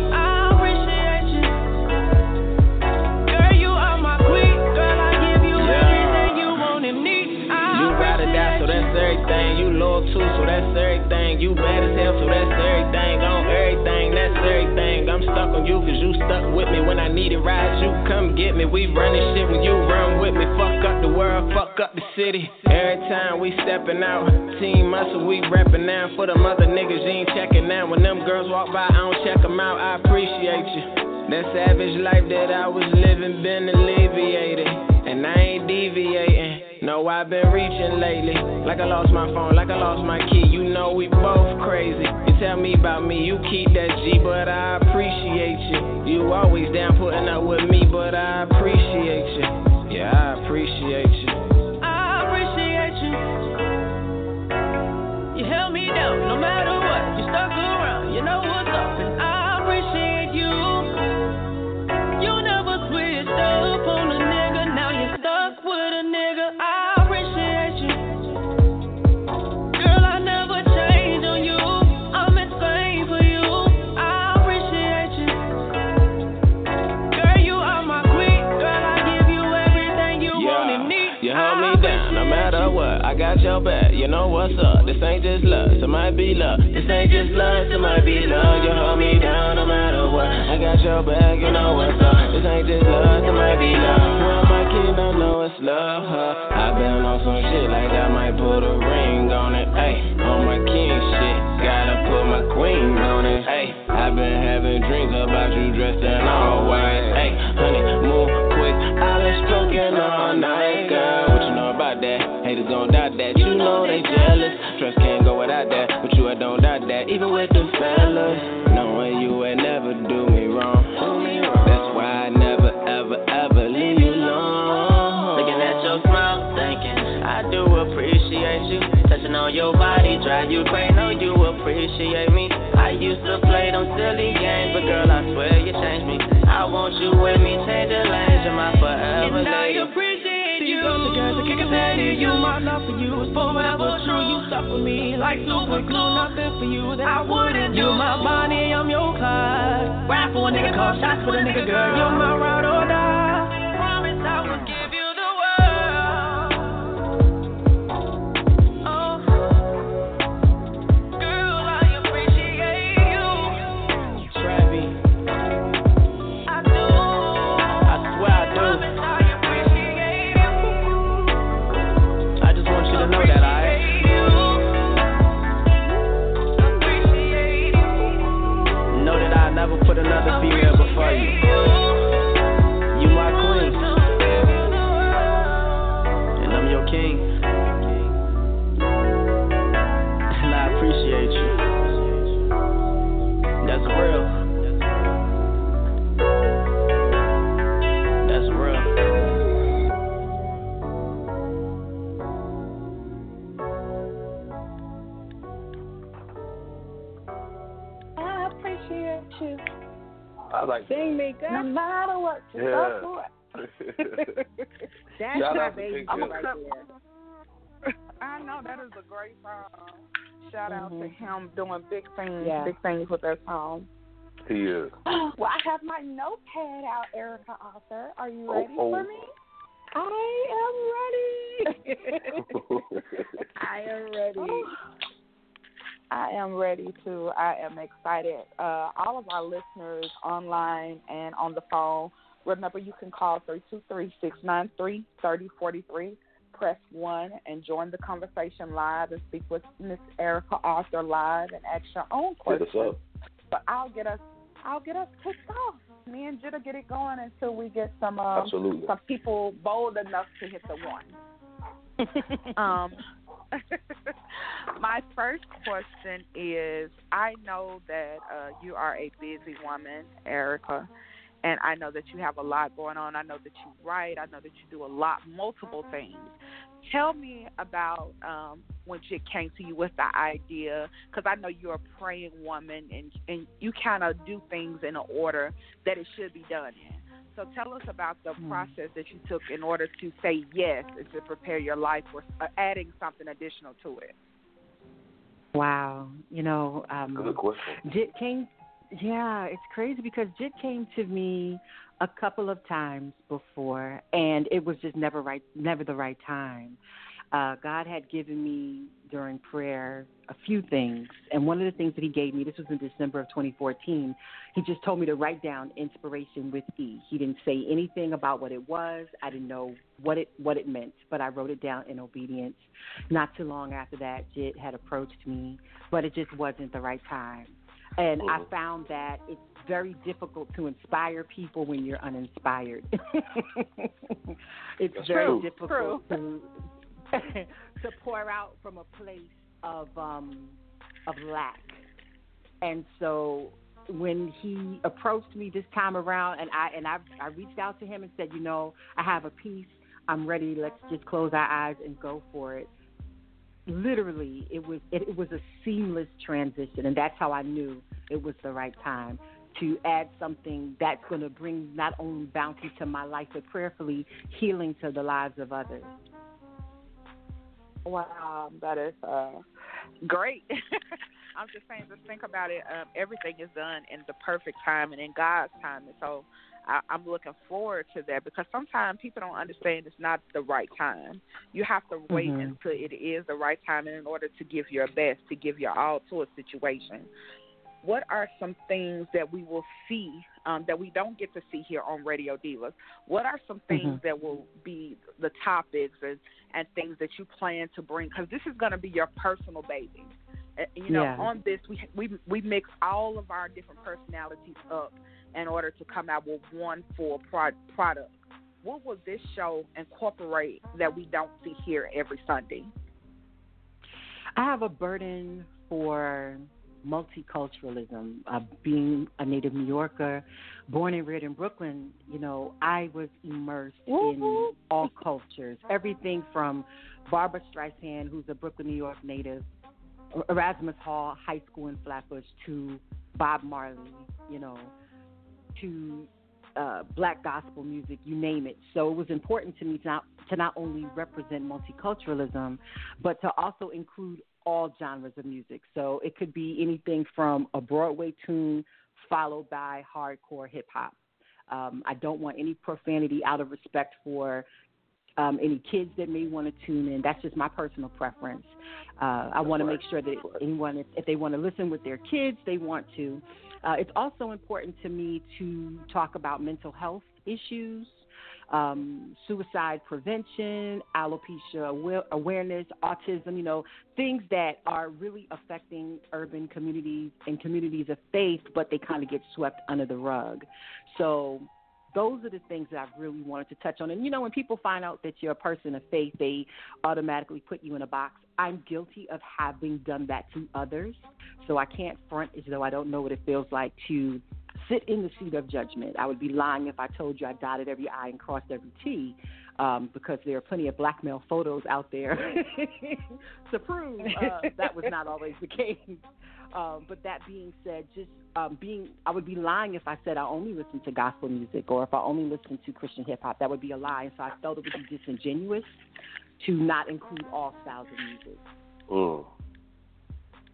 You loyal too, so that's everything. You bad as hell, so that's everything. On everything, that's everything. I'm stuck on you, cause you stuck with me when I needed rides. You come get me, we run this shit when you run with me. Fuck up the world, fuck up the city. Every time we stepping out, Team Muscle, we reppin' now. For them other niggas, you ain't checking out. When them girls walk by, I don't check them out. I appreciate you. That savage life that I was living been alleviated, and I ain't deviating. No, I've been reaching lately, like I lost my phone, like I lost my key. You know we both crazy. You tell me about me, you keep that G, but I appreciate you. You always down putting up with me, but I appreciate you. Yeah, I appreciate you. I appreciate you. You held me down, no matter what. You stuck around, you know what's up, and I appreciate you. You never switched up on a nigga, now you're stuck with a nigga. I I got your back, you know what's up. This ain't just love, it might be love. This ain't just love, it might be love. You hold me down no matter what. I got your back, you know what's up. This ain't just love, it might be love. Well, my kid don't know it's love, huh? I been on some shit like I might put a ring on it. Ayy, on my king shit, gotta put my queen on it. Ayy, I been having dreams about you dressed in all white. Ayy, honey, move quick, I been stroking all night, girl. What you know about that? Haters gon' doubt that, you know they jealous. Trust can't go without that, but you I don't doubt that. Even with the fellas, knowing you ain't never do me wrong. That's why I never, ever, ever leave you alone. Looking at your smile, thinking I do appreciate you. Touching on your body, drive you crazy, know you appreciate me. I used to play them silly games, but girl, I swear you changed me. I want you with me, change the lanes, you're my forever and now lady. you appreciate you. The girls that kick it at you. My love for you is forever true. You stuck with me like super glue. Nothing for you that I wouldn't do. You my Bonnie, I'm your Clyde. Rap for a nigga, call shots for the nigga, girl. You're my ride or die. Promise I will give you the world. Oh, girl, I appreciate you. Travi, I do. I swear I do. Promise I appreciate you. I just want you to know that, alright? Know that I never put another female before you. You my queen, and I'm your king, and I appreciate you. That's real. That's real. I appreciate you. I like Sing me, girl. No matter what, you Yeah. go for it. That's Shout my out to baby Big right Kelly. there. I know that is a great song. shout out mm-hmm. to him doing big things, yeah. big things with us home. He is. Well, I have my notepad out, Erica Arthur. Are you oh, ready oh. for me? I am ready. I am ready. I am ready to. I am excited. Uh, all of our listeners online and on the phone, remember you can call three two three, six nine three, three oh four three. Press one and join the conversation live and speak with Miss Erica Arthur live and ask your own questions. Hit us up. But I'll get us. I'll get us kicked off. Me and Jitta get it going until we get some um, Absolutely. some people bold enough to hit the one. um, my first question is: I know that uh, you are a busy woman, Erica, and I know that you have a lot going on. I know that you write. I know that you do a lot, multiple things. Tell me about um, when Jit came to you with the idea, because I know you're a praying woman, and, and you kind of do things in an order that it should be done in. So tell us about the mm. process that you took in order to say yes and to prepare your life for uh, adding something additional to it. Wow. You know, um, good question. Jit came, yeah, it's crazy because Jit came to me a couple of times before, and it was just never right, never the right time. Uh, God had given me during prayer a few things, and one of the things that He gave me, this was in December of twenty fourteen, He just told me to write down inspiration with E. He didn't say anything about what it was. I didn't know what it what it meant, but I wrote it down in obedience. Not too long after that, Jit had approached me, but it just wasn't the right time. And I found that it's very difficult to inspire people when you're uninspired. It's That's very true. difficult to to pour out from a place of um, of lack. And so when he approached me this time around, and I and I, I reached out to him and said, you know, I have a piece. I'm ready. Let's just close our eyes and go for it. Literally, it was it, it was a seamless transition, and that's how I knew it was the right time to add something that's going to bring not only bounty to my life, but prayerfully healing to the lives of others. Wow, that is uh, great. I'm just saying, just think about it. Um, everything is done in the perfect time and in God's time, and so I, I'm looking forward to that because sometimes people don't understand it's not the right time. You have to wait mm-hmm. until it is the right time in order to give your best, to give your all to a situation. What are some things that we will see um, that we don't get to see here on Radio Divas? What are some things mm-hmm. that will be the topics and, and things that you plan to bring? Because this is going to be your personal baby. Uh, you know, yeah. on this, we, we we mix all of our different personalities up in order to come out with one full pro- product. What will this show incorporate that we don't see here every Sunday? I have a burden for multiculturalism. Uh, being a native New Yorker, born and reared in Brooklyn, you know, I was immersed Woo-hoo. in all cultures. Everything from Barbra Streisand, who's a Brooklyn, New York native, Erasmus Hall High School in Flatbush, to Bob Marley, you know, to uh, black gospel music, you name it. So it was important to me to not, to not only represent multiculturalism, but to also include all genres of music. So it could be anything from a Broadway tune followed by hardcore hip hop. Um, I don't want any profanity out of respect for um, any kids that may want to tune in. That's just my personal preference. Uh, I want to make sure that anyone, if, if they want to listen with their kids, they want to. Uh, it's also important to me to talk about mental health issues, um, suicide prevention, alopecia aware- awareness, autism, you know, things that are really affecting urban communities and communities of faith, but they kind of get swept under the rug. So those are the things that I've really wanted to touch on. And, you know, when people find out that you're a person of faith, they automatically put you in a box. I'm guilty of having done that to others, so I can't front as though I don't know what it feels like to sit in the seat of judgment. I would be lying if I told you I dotted every I and crossed every T, um, because there are plenty of blackmail photos out there to prove uh, that was not always the case. Um, but that being said, just um, being, I would be lying if I said I only listen to gospel music or if I only listen to Christian hip hop. That would be a lie. And so I felt it would be disingenuous to not include all styles of music. Mm.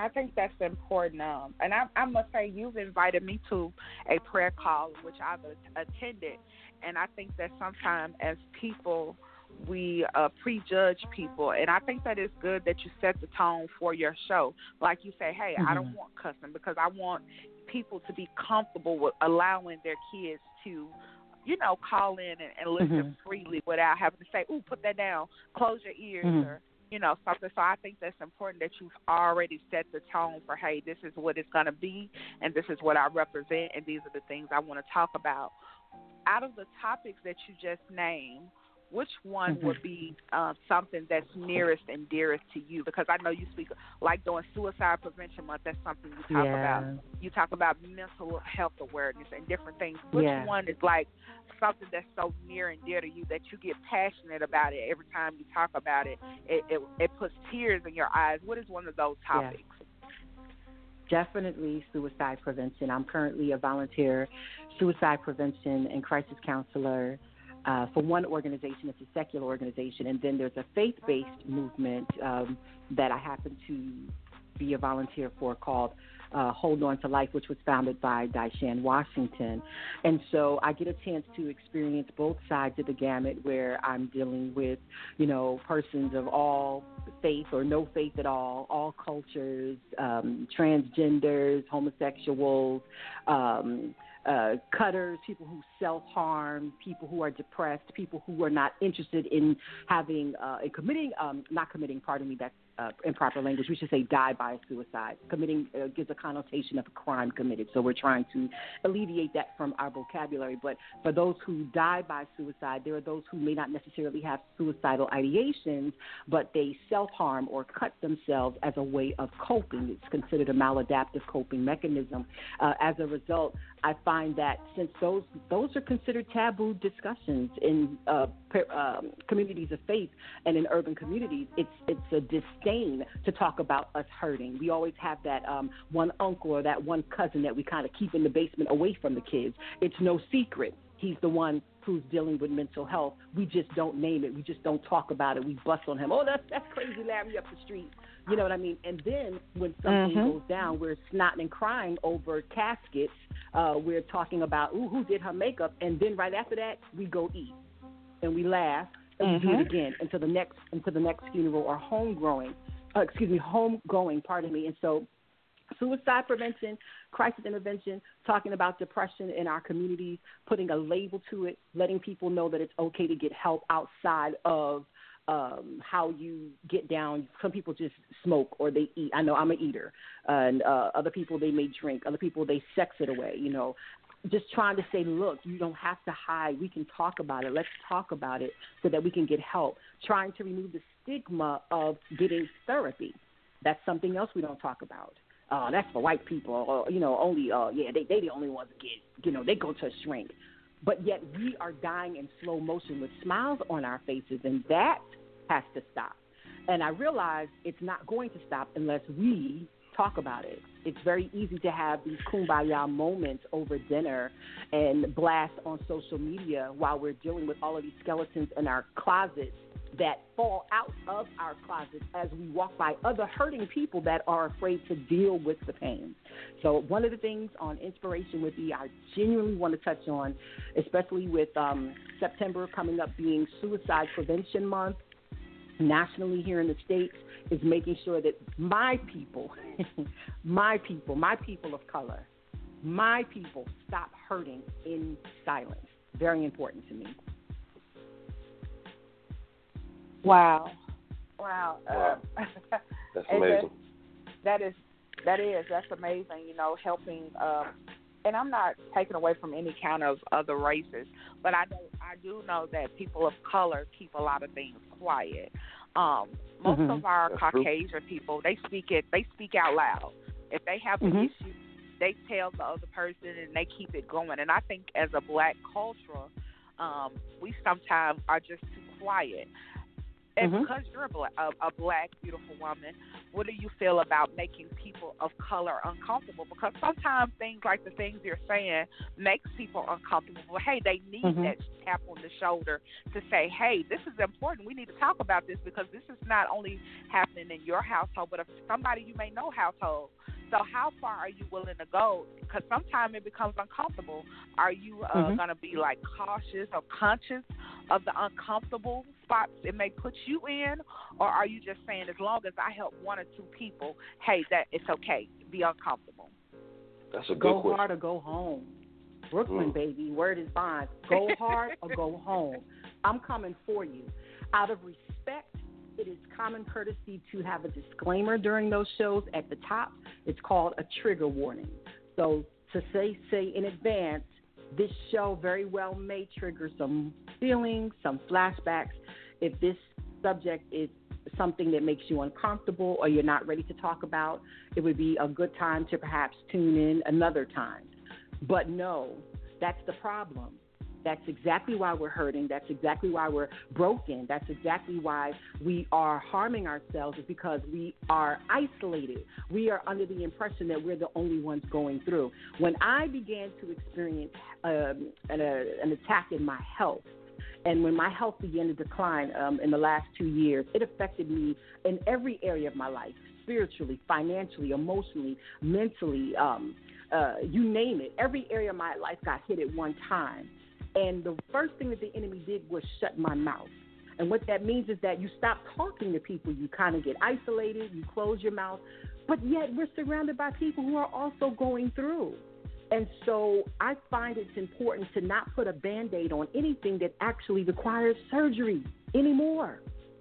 I think that's important. Um, and I, I must say, you've invited me to a prayer call, which I've attended. And I think that sometimes as people, we uh, prejudge people. And I think that it's good that you set the tone for your show. Like you say, hey, mm-hmm. I don't want cussing because I want people to be comfortable with allowing their kids to, you know, call in and, and listen mm-hmm. freely without having to say, ooh, put that down, close your ears, mm-hmm. or, you know, something. So I think that's important that you've already set the tone for, hey, this is what it's going to be, and this is what I represent, and these are the things I want to talk about. Out of the topics that you just named, which one mm-hmm. would be uh, something that's nearest and dearest to you? Because I know you speak, like during Suicide Prevention Month, that's something you talk yeah. about. You talk about mental health awareness and different things. Which yeah. one is like something that's so near and dear to you that you get passionate about it every time you talk about it? It, it, it puts tears in your eyes. What is one of those topics? Yeah. Definitely suicide prevention. I'm currently a volunteer suicide prevention and crisis counselor Uh, for one organization. It's a secular organization, and then there's a faith-based movement um, that I happen to be a volunteer for called uh, Hold On to Life, which was founded by Daishan Washington. And so I get a chance to experience both sides of the gamut, where I'm dealing with, you know, persons of all faith or no faith at all, all cultures, um, transgenders, homosexuals, um, Uh, cutters, people who self-harm, people who are depressed, people who are not interested in having, uh, in committing, um, not committing, pardon me, that's uh, improper language. We should say die by suicide. Committing uh, gives a connotation of a crime committed, so we're trying to alleviate that from our vocabulary. But for those who die by suicide, there are those who may not necessarily have suicidal ideations, but they self-harm or cut themselves as a way of coping. It's considered a maladaptive coping mechanism. Uh, as a result, I find that since those those are considered taboo discussions in uh, per, um, communities of faith and in urban communities, it's it's a disdain to talk about us hurting. We always have that um, one uncle or that one cousin that we kind of keep in the basement away from the kids. It's no secret. He's the one who's dealing with mental health. We just don't name it. We just don't talk about it. We bust on him. Oh, that's that's crazy Larry up the street. You know what I mean? And then when something mm-hmm. goes down, we're snotting and crying over caskets. Uh, we're talking about, ooh, who did her makeup? And then right after that, we go eat. And we laugh. And mm-hmm. we do it again until the next until the next funeral or homegoing. Uh, excuse me, homegoing, pardon me. And so suicide prevention, crisis intervention, talking about depression in our communities, putting a label to it, letting people know that it's okay to get help outside of um, how you get down. Some people just smoke or they eat. I know I'm an eater. And uh, other people, they may drink. Other people, they sex it away, you know. Just trying to say, look, you don't have to hide. We can talk about it. Let's talk about it so that we can get help. Trying to remove the stigma of getting therapy. That's something else we don't talk about. Uh, that's for white people, or, you know, only, uh, yeah, they, they the only ones that get, you know, they go to a shrink. But yet we are dying in slow motion with smiles on our faces, and that has to stop. And I realize it's not going to stop unless we talk about it. It's very easy to have these kumbaya moments over dinner and blast on social media while we're dealing with all of these skeletons in our closets that fall out of our closets as we walk by other hurting people that are afraid to deal with the pain. So one of the things on Inspiration with E I genuinely want to touch on, especially with um, September coming up being Suicide Prevention Month nationally here in the States, is making sure that my people, my people, my people of color, my people stop hurting in silence. Very important to me. Wow. Wow. Wow. Uh, That's amazing. That is, that is, that's amazing, you know, helping, um, and I'm not taking away from any kind of other races, but I, know, I do know that people of color keep a lot of things quiet. Um, most mm-hmm. of our that's Caucasian true. people, they speak it, they speak out loud. If they have mm-hmm. an issue, they tell the other person and they keep it going. And I think as a black culture, um, we sometimes are just too quiet. And Mm-hmm. because you're a black, a, a black, beautiful woman, what do you feel about making people of color uncomfortable? Because sometimes things like the things you're saying makes people uncomfortable. Well, hey, they need Mm-hmm. that tap on the shoulder to say, hey, this is important. We need to talk about this because this is not only happening in your household, but if somebody you may know household. So how far are you willing to go? Because sometimes it becomes uncomfortable. Are you uh, Mm-hmm. going to be like cautious or conscious of the uncomfortable spots it may put you in? Or are you just saying as long as I help one or two people, hey, that it's okay, be uncomfortable? That's a good Go question. hard or go home. Brooklyn, Mm. baby, word is bond. Go hard or go home. I'm coming for you. Out of respect, it is common courtesy to have a disclaimer during those shows at the top. It's called a trigger warning. So to say, say in advance, this show very well may trigger some feelings, some flashbacks. If this subject is something that makes you uncomfortable or you're not ready to talk about, it would be a good time to perhaps tune in another time. But no, that's the problem. That's exactly why we're hurting. That's exactly why we're broken. That's exactly why we are harming ourselves, is because we are isolated. We are under the impression that we're the only ones going through. When I began to experience um, an, uh, an attack in my health, and when my health began to decline um, in the last two years, it affected me in every area of my life, spiritually, financially, emotionally, mentally, um, uh, you name it. Every area of my life got hit at one time. And the first thing that the enemy did was shut my mouth. And what that means is that you stop talking to people. You kind of get isolated. You close your mouth. But yet we're surrounded by people who are also going through. And so I find it's important to not put a Band-Aid on anything that actually requires surgery anymore.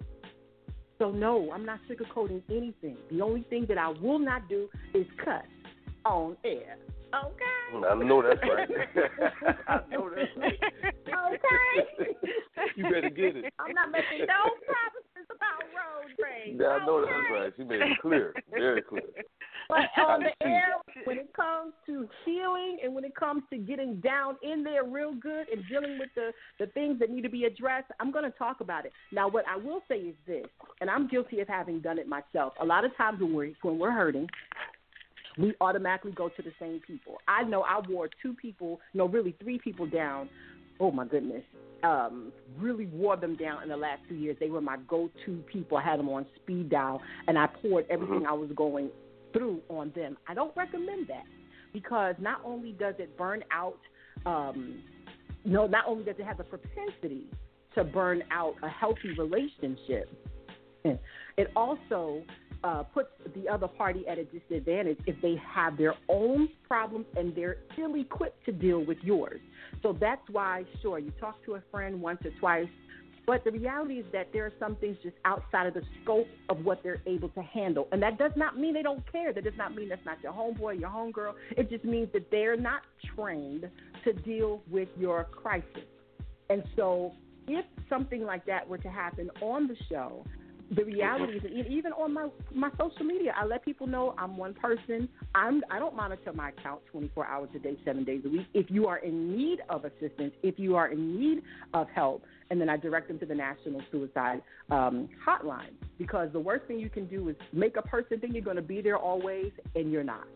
So, no, I'm not sugarcoating anything. The only thing that I will not do is cuss on air. Okay. I know that's right. I know that's right. Okay. You better get it. I'm not making no promises about road rage. Yeah, I know okay? that's right. She made it clear, very clear. But on the air, when it comes to healing and when it comes to getting down in there real good and dealing with the, the things that need to be addressed, I'm going to talk about it. Now, what I will say is this, and I'm guilty of having done it myself. A lot of times when we're, when we're hurting, we automatically go to the same people. I know I wore two people, no, really three people down. Oh, my goodness. Um, really wore them down in the last two years. They were my go-to people. I had them on speed dial, and I poured everything I was going through on them. I don't recommend that because not only does it burn out, um, no, not only does it have a propensity to burn out a healthy relationship, it also uh, puts the other party at a disadvantage if they have their own problems and they're ill-equipped to deal with yours. So that's why, sure, you talk to a friend once or twice, but the reality is that there are some things just outside of the scope of what they're able to handle. And that does not mean they don't care. That does not mean that's not your homeboy, your homegirl. It just means that they're not trained to deal with your crisis. And so if something like that were to happen on the show, the reality is that even on my, my social media, I let people know I'm one person. I'm, I don't monitor my account twenty-four hours a day, seven days a week. If you are in need of assistance, if you are in need of help, and then I direct them to the National Suicide um, Hotline, because the worst thing you can do is make a person think you're going to be there always, and you're not.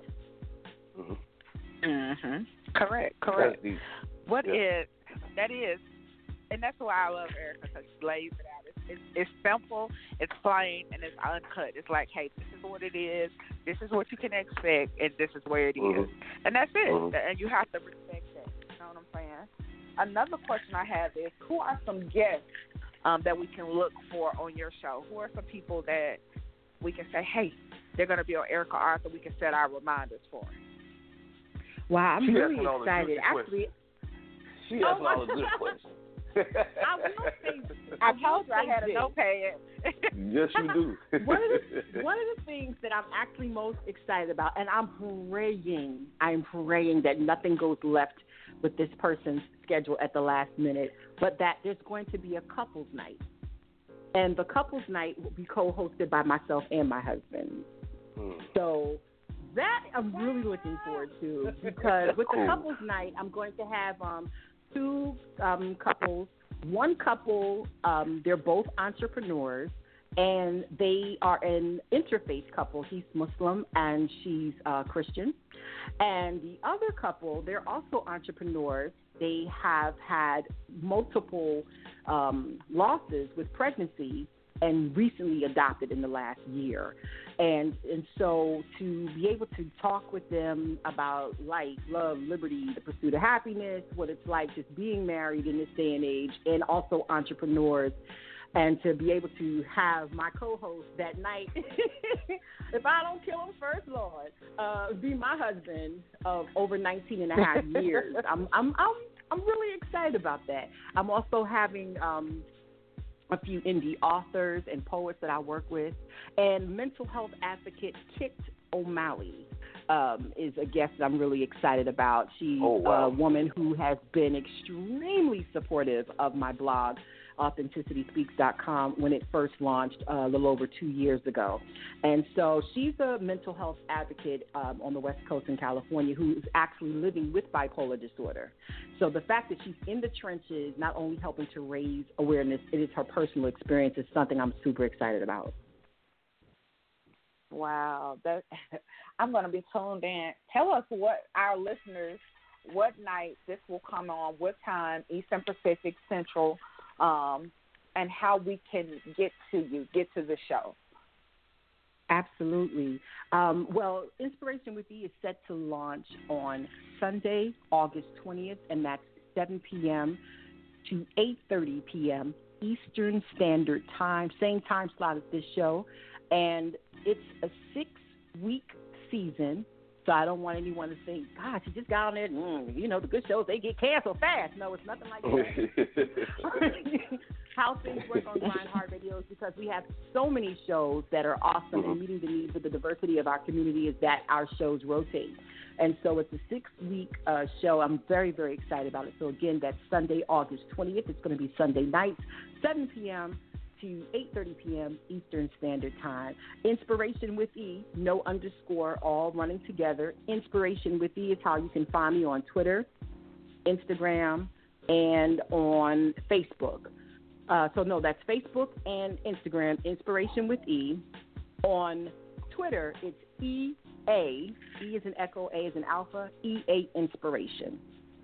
Mm-hmm. Mm-hmm. Correct, correct. What yeah. is, that is, and that's why I love Erica, because she lays it out. It's, it's, it's simple, it's plain, and it's uncut. It's like, hey, this is what it is, this is what you can expect, and this is where it is. Mm-hmm. And that's it. Mm-hmm. And you have to respect that. You know what I'm saying? Another question I have is, who are some guests um, that we can look for on your show? Who are some people that we can say, hey, they're going to be on Erica Arthur, we can set our reminders for? Wow, I'm she really excited. Actually, she asked oh, all the good questions. I will say, I told you I had a notepad. Yes, you do. one, of the, one of the things that I'm actually most excited about, and I'm praying, I'm praying that nothing goes left with this person's schedule at the last minute, but that there's going to be a couples night. And the couples night will be co-hosted by myself and my husband. Hmm. So that I'm really looking forward to, because with the couples night, I'm going to have um, two um, couples one couple, um, they're both entrepreneurs, and they are an interfaith couple. He's Muslim and she's uh, Christian. And the other couple, they're also entrepreneurs. They have had multiple um, losses with pregnancy and recently adopted in the last year. And and so to be able to talk with them about life, love, liberty, the pursuit of happiness, what it's like just being married in this day and age, and also entrepreneurs, and to be able to have my co-host that night, if I don't kill him first, Lord, uh, be my husband of over nineteen and a half years. I'm I'm I'm I'm really excited about that. I'm also having um, a few indie authors and poets that I work with, and mental health advocate Kit O'Malley um, is a guest that I'm really excited about. She's oh, wow. a woman who has been extremely supportive of my blog, authenticity speaks dot com, when it first launched uh, a little over two years ago. And so she's a mental health advocate um, on the West Coast in California who is actually living with bipolar disorder. So the fact that she's in the trenches, not only helping to raise awareness, it is her personal experience, is something I'm super excited about. Wow. That, I'm going to be tuned in. Tell us what our listeners, what night this will come on, what time, Eastern, Pacific, Central, Um, and how we can get to you, get to the show. Absolutely. Um, well, Inspiration with E is set to launch on Sunday, August twentieth, and that's seven p.m. to eight thirty p.m. Eastern Standard Time, same time slot as this show. And it's a six-week season. So I don't want anyone to think, God, she just got on there, mm, you know, the good shows, they get canceled fast. No, it's nothing like that. How things work on Grind Hard Radio is because we have so many shows that are awesome, mm-hmm. and meeting the needs of the diversity of our community is that our shows rotate. And so it's a six-week uh, show. I'm very, very excited about it. So, again, that's Sunday, August twentieth. It's going to be Sunday nights, seven p.m. to eight thirty p.m. Eastern Standard Time. Inspiration with E, no underscore, all running together. Inspiration with E is how you can find me on Twitter, Instagram, and on Facebook. Uh, so, no, that's Facebook and Instagram, Inspiration with E. On Twitter, it's E A. E is an echo, A is an alpha, E A Inspiration.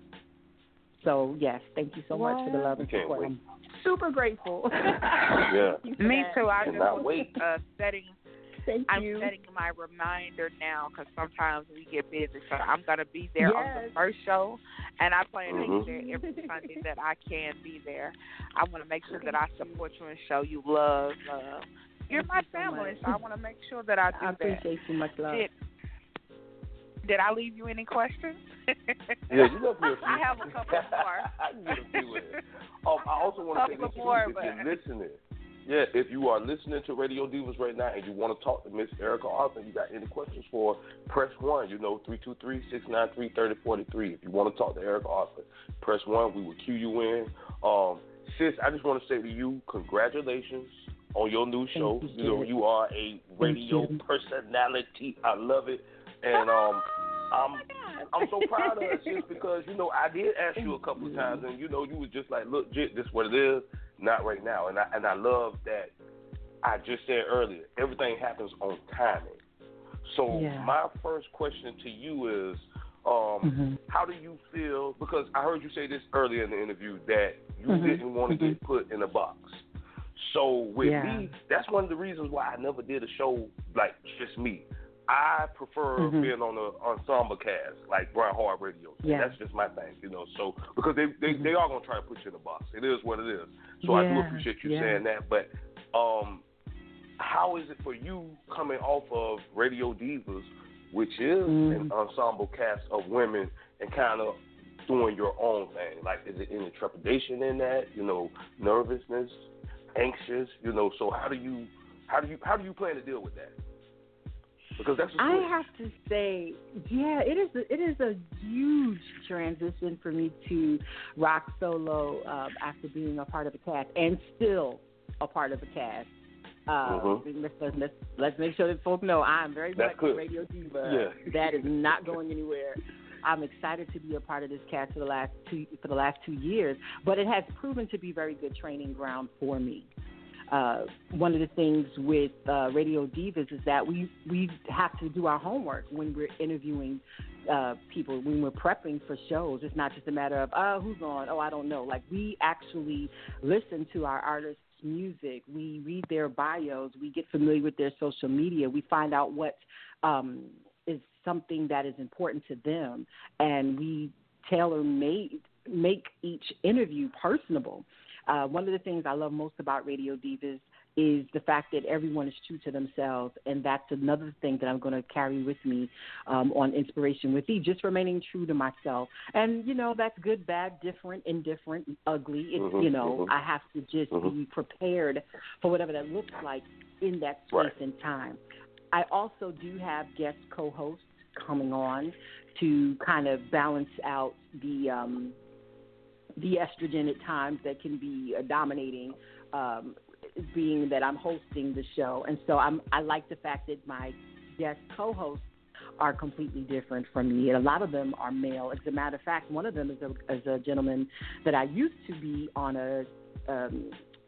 So, yes, thank you so what? much for the love and Can't support. wait. I'm super grateful. Yeah. Me too. I just Cannot wait. Uh, setting. Thank I'm you. setting my reminder now because sometimes we get busy. So I'm going to be there yes. on the first show, and I plan mm-hmm. to be there every Sunday that I can be there. I want to make sure that I support you and show you love. love. You're my family, so I want to make sure that I do I appreciate that. you much love. Did, did I leave you any questions? Yeah, you left me a few. I have a couple more. I can get a few in. Um, I also want to say this, more, if but... you're listening, yeah, if you are listening to Radio Divas right now and you want to talk to Miss Erica Austin, you got any questions for, press one, you know, three two three, six nine three, three zero four three. If you want to talk to Erica Austin, press one. We will cue you in. Um, sis, I just want to say to you, congratulations on your new show. You, you know, you are a radio personality. I love it. And um, I'm I'm so proud of us just because, you know, I did ask you a couple of times, and, you know, you was just like, look, Jit, this is what it is, not right now. And I, and I love that I just said earlier, everything happens on timing. So yeah. my first question to you is, um, mm-hmm. how do you feel, because I heard you say this earlier in the interview, that you mm-hmm. didn't want to mm-hmm. get put in a box. So with yeah. me, that's one of the reasons why I never did a show like just me. I prefer mm-hmm. being on an ensemble cast like Grind Hard Radio. Yeah. That's just my thing, you know. So because they they, mm-hmm. they are gonna try to put you in a box. It is what it is. So yeah. I do appreciate you yeah. saying that. But um, how is it for you coming off of Radio Divas, which is mm-hmm. an ensemble cast of women, and kind of doing your own thing? Like, is it any trepidation in that? You know, nervousness, anxious. You know, so how do you how do you how do you plan to deal with that? Because that's I have to say, yeah, it is. A, it is a huge transition for me to rock solo um, after being a part of a cast and still a part of a cast. Uh, mm-hmm. let's, let's, let's make sure that folks know I'm very that's much good. a radio diva. Yeah. That is not going anywhere. I'm excited to be a part of this cast for the last two for the last two years. But it has proven to be very good training ground for me. Uh, one of the things with uh, Radio Divas is that we, we have to do our homework when we're interviewing uh, people, when we're prepping for shows. It's not just a matter of, oh, who's on? Oh, I don't know. Like, we actually listen to our artists' music. We read their bios. We get familiar with their social media. We find out what um, is something that is important to them, and we tailor-made make each interview personable. Uh, one of the things I love most about Radio Divas is the fact that everyone is true to themselves, and that's another thing that I'm going to carry with me um, on Inspiration with E, just remaining true to myself. And, you know, that's good, bad, different, indifferent, ugly. It's, mm-hmm, you know, mm-hmm. I have to just mm-hmm. be prepared for whatever that looks like in that space right. and time. I also do have guest co-hosts coming on to kind of balance out the um, – the estrogen at times that can be uh, dominating, um, being that I'm hosting the show. And so I'm, I like the fact that my guest co-hosts are completely different from me. And a lot of them are male. As a matter of fact, one of them is a, is a gentleman that I used to be on a um,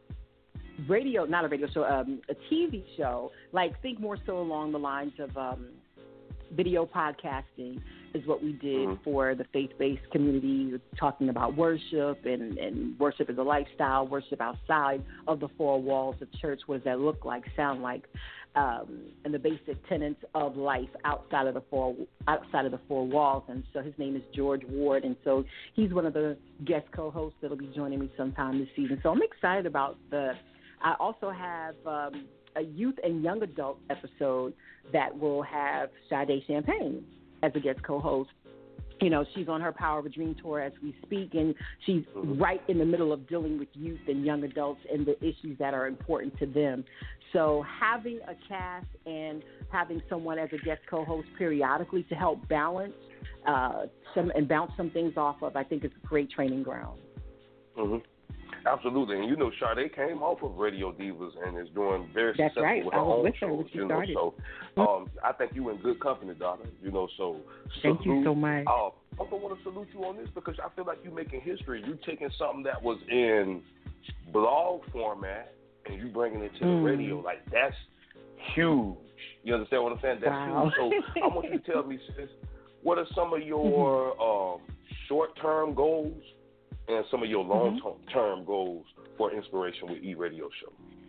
radio, not a radio show, um, a T V show, like think more so along the lines of um, video podcasting is what we did mm-hmm. for the faith-based community, talking about worship and, and worship as a lifestyle, worship outside of the four walls of church. What does that look like, sound like, um, and the basic tenets of life outside of the four outside of the four walls. And so his name is George Ward, and so he's one of the guest co-hosts that'll be joining me sometime this season. So I'm excited about the. I also have um, a youth and young adult episode that will have Sade Champagne as a guest co-host. You know, she's on her Power of a Dream tour as we speak, and she's right in the middle of dealing with youth and young adults and the issues that are important to them. So having a cast and having someone as a guest co-host periodically to help balance uh, some and bounce some things off of, I think is a great training ground. Mm-hmm. Absolutely. And, you know, Sade came off of Radio Divas and is doing very That's successful right. with her I was own with her shows. when she you know, started. so um, I think you in good company, darling. You know, so Thank salute. you so much. Uh, I also want to salute you on this because I feel like you're making history. You're taking something that was in blog format and you bringing it to mm. the radio. Like, that's huge. You understand what I'm saying? That's wow. huge. So I want you to tell me, sis, what are some of your um, short-term goals and some of your long-term mm-hmm. goals for Inspiration with E Radio Show?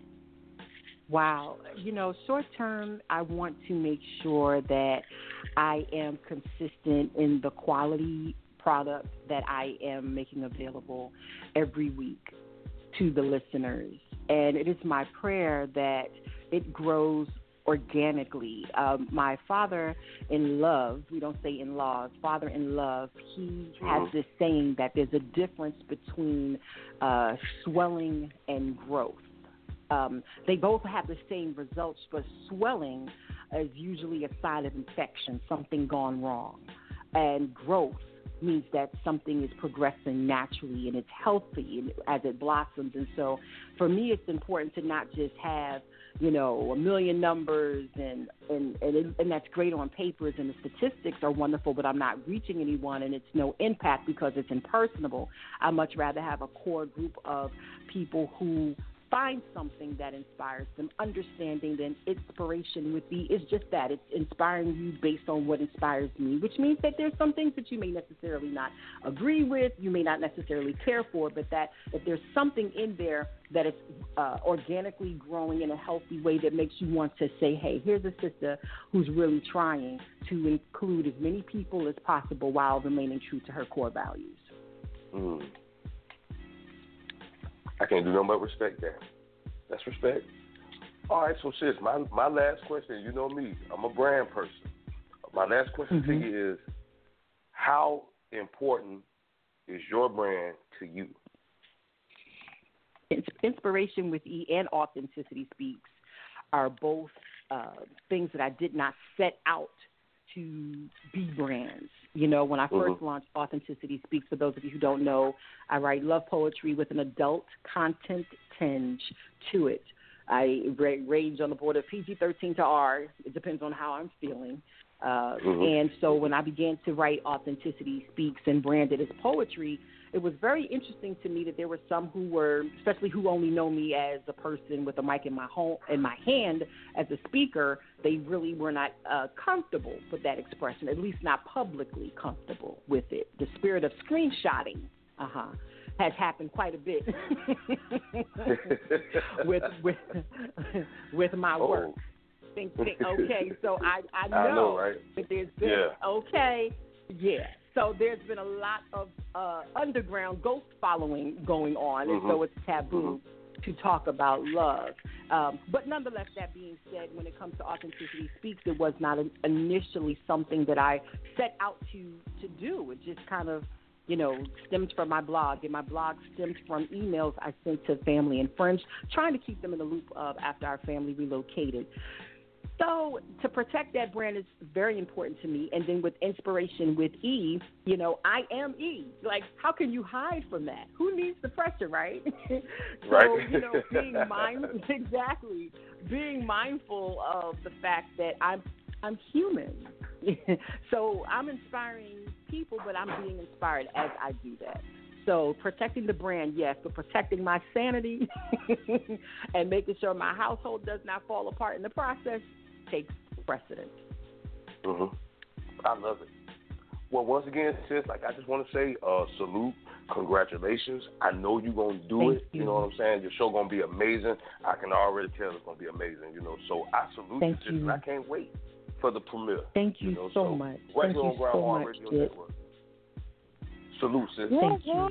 Wow. You know, short term, I want to make sure that I am consistent in the quality product that I am making available every week to the listeners. And it is my prayer that it grows organically. Um, my father in love, we don't say in laws, father in love, he has this saying that there's a difference between uh, swelling and growth. Um, they both have the same results, but swelling is usually a sign of infection, something gone wrong. And growth means that something is progressing naturally and it's healthy as it blossoms. And so for me, it's important to not just have, you know, a million numbers and, and, and, it, and that's great on papers and the statistics are wonderful, but I'm not reaching anyone and it's no impact because it's impersonable. I'd much rather have a core group of people who find something that inspires them, understanding that inspiration with me is just that. It's inspiring you based on what inspires me, which means that there's some things that you may necessarily not agree with, you may not necessarily care for, but that if there's something in there that is uh, organically growing in a healthy way that makes you want to say, hey, here's a sister who's really trying to include as many people as possible while remaining true to her core values. Mm. I can't do nothing but respect that. That's respect. All right, so sis, my my last question, you know me, I'm a brand person. My last question mm-hmm. to you is, how important is your brand to you? Inspiration with E and Authenticity Speaks are both uh, things that I did not set out to be brands. You know, when I first mm-hmm. launched Authenticity Speaks, for those of you who don't know, I write love poetry with an adult content tinge to it. I range on the border of P G thirteen to R. It depends on how I'm feeling. Uh, mm-hmm. And so when I began to write Authenticity Speaks and brand it as poetry, it was very interesting to me that there were some who were, especially who only know me as a person with a mic in my home, in my hand as a speaker, they really were not uh, comfortable with that expression, at least not publicly comfortable with it. The spirit of screenshotting, uh-huh, has happened quite a bit with with with my oh. work. Think, think, okay, so I, I know, I know right? that there's been, yeah. okay, yeah. So there's been a lot of uh, underground ghost following going on, mm-hmm. and so it's taboo mm-hmm. to talk about love. Um, but nonetheless, that being said, when it comes to Authenticity Speaks, it was not an, initially something that I set out to, to do. It just kind of, you know, stemmed from my blog, and my blog stemmed from emails I sent to family and friends, trying to keep them in the loop of after our family relocated. So to protect that brand is very important to me. And then with Inspiration with E, you know, I am E. Like, how can you hide from that? Who needs the pressure, right? so, right. you know, being mindful, exactly, being mindful of the fact that I'm I'm human. So I'm inspiring people, but I'm being inspired as I do that. So protecting the brand, yes, but protecting my sanity and making sure my household does not fall apart in the process takes precedence. Mm-hmm. I love it. Well, once again, sis, like I just want to say, uh, salute, congratulations. I know you're going to do Thank it. You. You know what I'm saying? Your show going to be amazing. I can already tell it's going to be amazing, you know. So I salute Thank you, sis, you. and I can't wait for the premiere. Thank you, you know? so, so much. Right Thank here you on Ground so Hall much, Radio Kit. Network. Salute, sis. Thank you.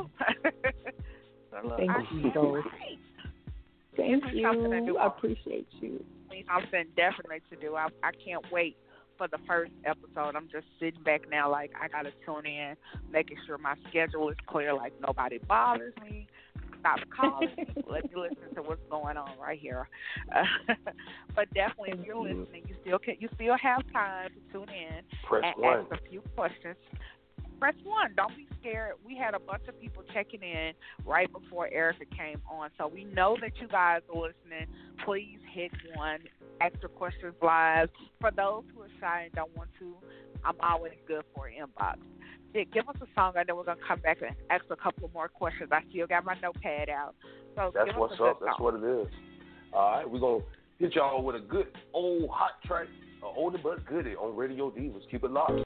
Thank you, so Thank you. I appreciate you. Something definitely to do. I, I can't wait for the first episode. I'm just sitting back now like I got to tune in, making sure my schedule is clear, like nobody bothers me. Stop calling me. Let me listen to what's going on right here. Uh, but definitely, if you're listening, you still can, you still have time to tune in Press and one. ask a few questions. Press one. Don't be scared. We had a bunch of people checking in right before Erica came on, so we know that you guys are listening. Please hit one. Ask your questions live. For those who are shy and don't want to, I'm always good for an inbox. Yeah, give us a song, and then we're going to come back and ask a couple more questions. I still got my notepad out. So That's give what's us a up. good That's song. what it is. All right, we're going to hit y'all with a good old hot track, uh, older but goodie on Radio Divas. Keep it locked.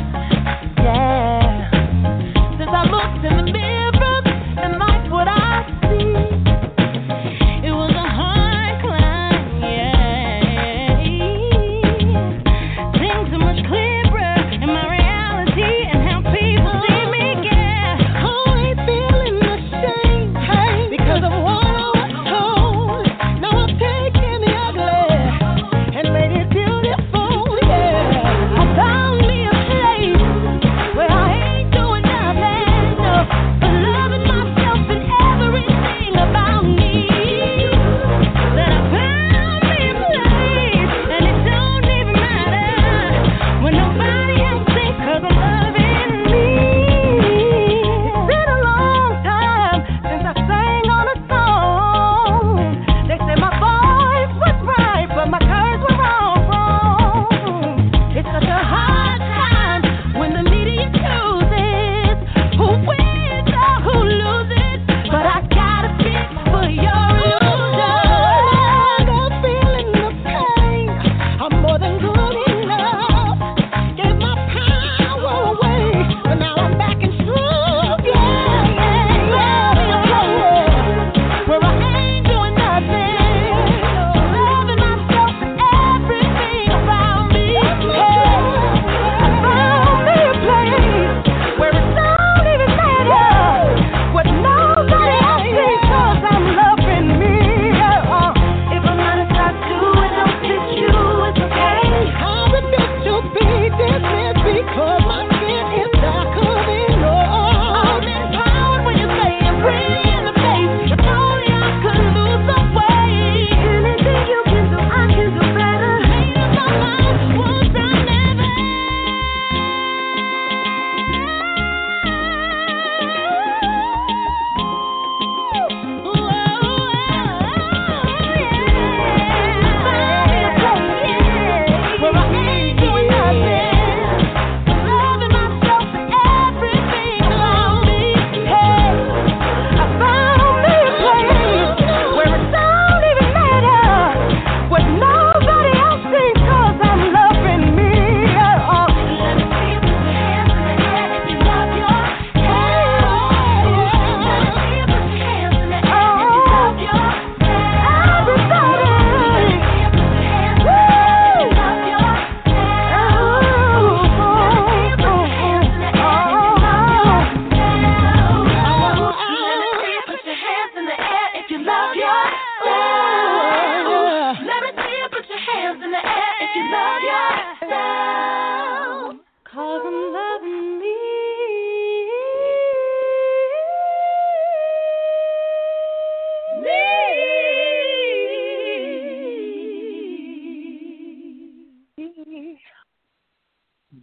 I looked in the mirror and like what I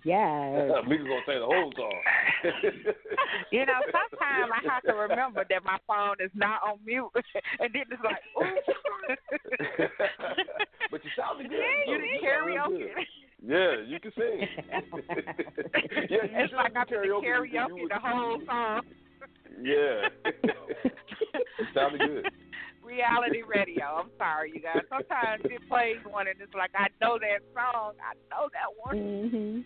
Yes. Mika's gonna say the whole song. You know, sometimes I have to remember that my phone is not on mute, and then it's like, ooh. But you sounded good. Yeah, you did karaoke. Yeah, you can sing. Yeah, you it's like I've been karaoke, karaoke you the whole song. Yeah. It sounded good. Reality radio. I'm sorry, you guys. Sometimes it plays one, and it's like, I know that song. I know that one. Mm-hmm.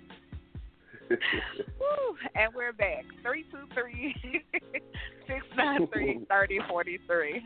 Woo, and we're back. three two three, six nine three, three oh four three.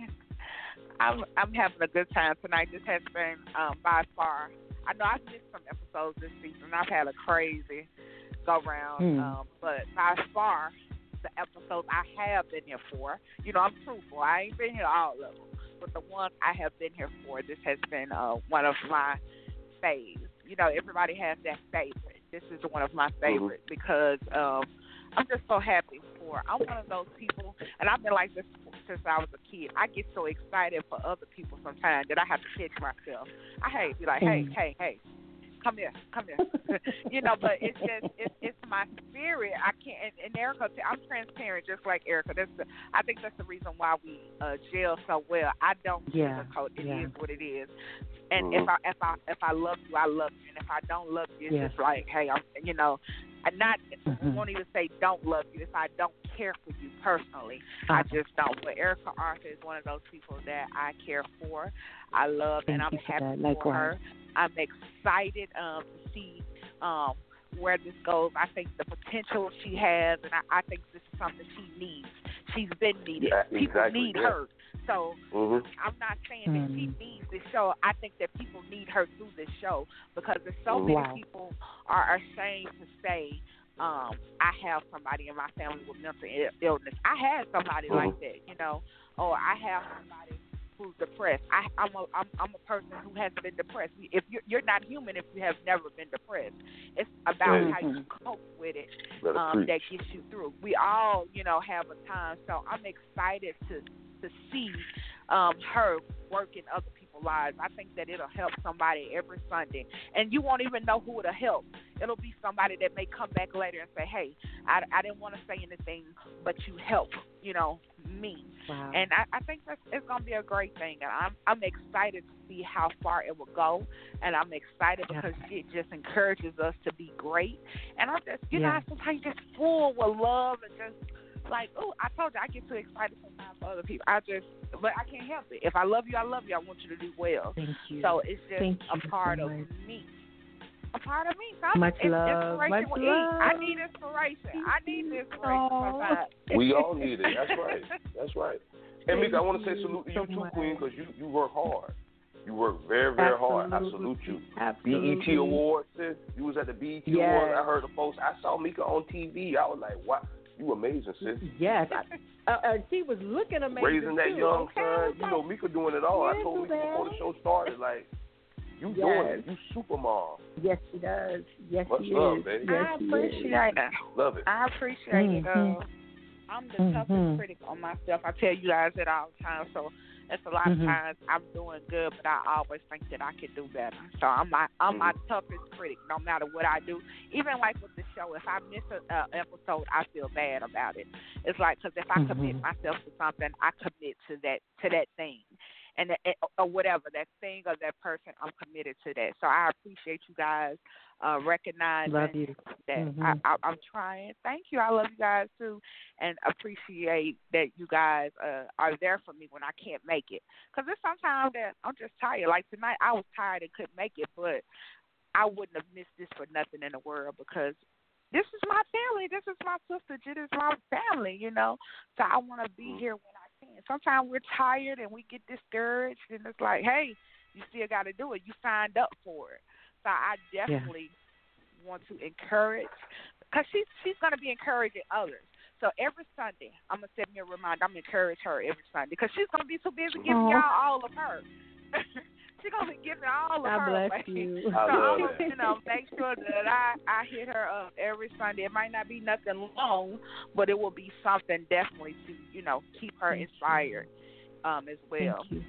I'm I'm having a good time tonight. This has been um, by far. I know I've missed some episodes this season. I've had a crazy go round, Mm. um, but by far the episodes I have been here for. You know, I'm truthful. I ain't been here all of them, but the one I have been here for, this has been uh, one of my faves. You know, everybody has that favorite. This is one of my favorites mm-hmm. because um, I'm just so happy for. I'm one of those people, and I've been like this since I was a kid. I get so excited for other people sometimes that I have to catch myself. I hate to be like, hey, hey, hey, come here, come here. You know, but it's just, it's, it's my spirit. I can't, and, and Erica, I'm transparent just like Erica. That's the, I think that's the reason why we uh, gel so well. I don't yeah. sugarcoat. It yeah. is what it is. And mm-hmm. if I if I if I love you, I love you. And if I don't love you, it's yeah. just like, hey, I'm, you know, I'm not. Mm-hmm. I won't even say don't love you if I don't care for you personally. Uh-huh. I just don't. But Erica Arthur is one of those people that I care for. I love, Thank and I'm happy for, for her. I'm excited um, to see um, where this goes. I think the potential she has, and I, I think this is something she needs. She's been needed. Yeah, People exactly, need yeah. her. So mm-hmm. I'm not saying that she needs this show. I think that people need her through this show because there's so mm-hmm. many wow. people are ashamed to say, um, I have somebody in my family with mental illness. I had somebody mm-hmm. like that, you know, or I have somebody who's depressed. I, I'm a I'm, I'm a person who hasn't been depressed. If you're, you're not human if you have never been depressed. It's about mm-hmm. how you cope with it um, that gets you through. We all, you know, have a time. So I'm excited to to see um, her work in other people's lives. I think that it'll help somebody every Sunday. And you won't even know who it'll help. It'll be somebody that may come back later and say, hey, I, I didn't want to say anything, but you helped, you know, me. Wow. And I, I think that's, it's going to be a great thing. And I'm, I'm excited to see how far it will go. And I'm excited yeah. because it just encourages us to be great. And I'm just, you yeah. know, sometimes just full with love and just, like, oh, I told you, I get too excited sometimes for other people. I just, but I can't help it. If I love you, I love you. I want you to do well. Thank you. So it's just Thank a part so of me. A part of me. So much it's love. Inspiration Much will love. eat. I need inspiration. I need inspiration sometimes. We all need it. That's right. That's right. And Mika, I want to say salute to you so too, much. Queen, because you, you work hard. You work very, very Absolutely. hard. I salute you. Absolutely. B E T Awards, sis. You was at the B E T yes. Awards. I heard the post. I saw Mika on T V. I was like, wow. You amazing, sis. Yes. I, uh, uh, she was looking amazing, raising that too. young okay, son. You know, Mika doing it all. I told Mika before the show started, like, you yes. doing it. You super mom. Yes, she does. Yes, Much she love, is. baby. Yes, I appreciate it. Love it. I appreciate mm-hmm. it. Uh, I'm the toughest mm-hmm. critic on myself. I tell you guys that all the time. So it's a lot mm-hmm. of times I'm doing good, but I always think that I could do better. So I'm my I'm my mm-hmm. toughest critic, no matter what I do. Even like with the show, if I miss an uh, episode, I feel bad about it. It's like because if I mm-hmm. commit myself to something, I commit to that to that thing, and or whatever that thing or that person, I'm committed to that. So I appreciate you guys uh, recognizing love you. that mm-hmm. I, I, I'm trying. Thank you. I love you guys too, and appreciate that you guys uh, are there for me when I can't make it. Because there's sometimes that I'm just tired. Like tonight, I was tired and couldn't make it, but I wouldn't have missed this for nothing in the world because this is my family. This is my sister. This is my family, you know. So I want to be here when I can. Sometimes we're tired and we get discouraged, and it's like, hey, you still got to do it. You signed up for it. So I definitely yeah. want to encourage, because she's, she's going to be encouraging others. So every Sunday, I'm going to send me a reminder. I'm going to encourage her every Sunday because she's going to be too busy giving y'all all of her. She's going to be giving all of God her bless away. you. So I'm going to, you know, make sure that I, I hit her up every Sunday. It might not be nothing long, but it will be something definitely to, you know, keep her Thank inspired um, as well. Thank you.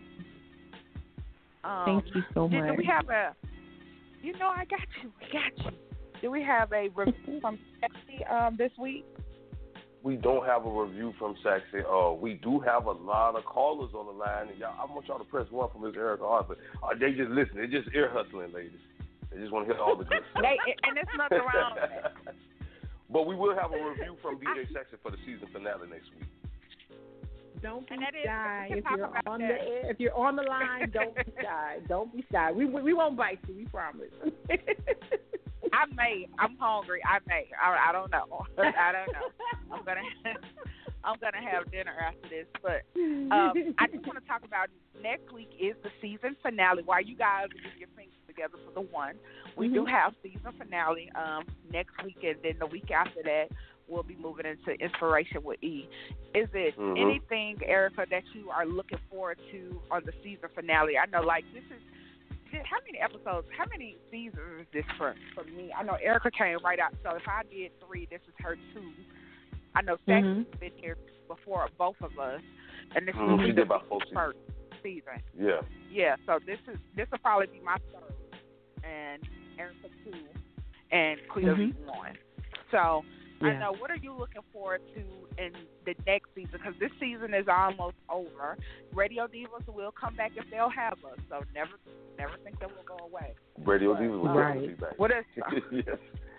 Um, Thank you so did, much. Do we have a, you know, I got you. I got you. Do we have a review from Sexy um, this week? We don't have a review from Sexy. Uh, we do have a lot of callers on the line, and y'all, I want y'all to press one for Miss Erica Hart, but uh, they just listen. They're just ear hustling, ladies. They just want to hear all the good stuff. They, and there's nothing wrong with that. But we will have a review from D J Sexy for the season finale next week. Don't be And that is- shy we if can you're talk about on that. the air. If you're on the line, don't be shy. Don't be shy. We we, we won't bite you. We promise. I may. I'm hungry. I may. I, I don't know. I don't know. I'm gonna. I'm gonna have dinner after this. But um, I just want to talk about next week is the season finale. While you guys are getting your fingers together for the one, we mm-hmm. do have season finale um, next week, and then the week after that, we'll be moving into Inspiration with E. Is it mm-hmm. anything, Erica, that you are looking forward to on the season finale? I know, like this is. How many episodes, how many seasons is this for, for me? I know Erica came right out, so if I did three, this is her two. I know Sexy's mm-hmm. been here before both of us, and this mm-hmm. is the first season. Yeah. Yeah, so this is this will probably be my third, and Erica two, and Cleo mm-hmm. one. So yeah. I know, what are you looking forward to in the next season? Because this season is almost over. Radio Divas will come back if they'll have us. So never, never think that we'll go away. Radio but, Divas will uh, definitely be back. What is? Yes.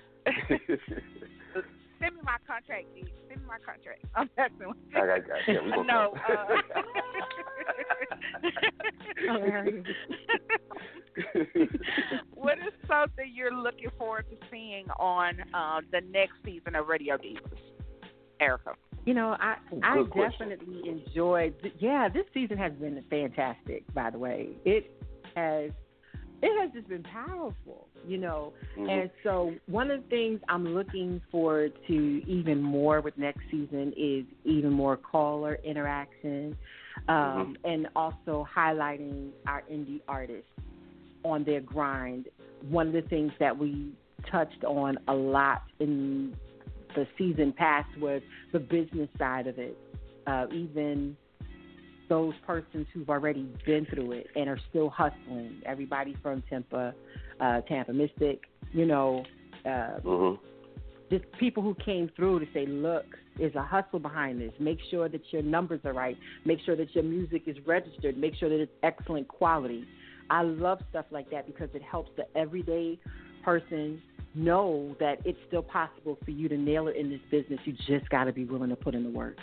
Send me my contract, D. Send me my contract. I'm messing with you. I got, got yeah, we gonna no. Uh, what is something you're looking forward to seeing on uh, the next season of Radio Divas, Erica? You know, I I Good definitely question. enjoyed. Yeah, this season has been fantastic. By the way, it has it has just been powerful. You know, mm-hmm. and so one of the things I'm looking forward to even more with next season is even more caller interaction, um, mm-hmm. and also highlighting our indie artists on their grind. One of the things that we touched on a lot in the season past was the business side of it. Uh, even those persons who've already been through it and are still hustling. Everybody from Tampa, uh, Tampa Mystic, you know, uh, mm-hmm. just people who came through to say, look, there's a hustle behind this. Make sure that your numbers are right. Make sure that your music is registered. Make sure that it's excellent quality. I love stuff like that because it helps the everyday person know that it's still possible for you to nail it in this business. You just got to be willing to put in the work.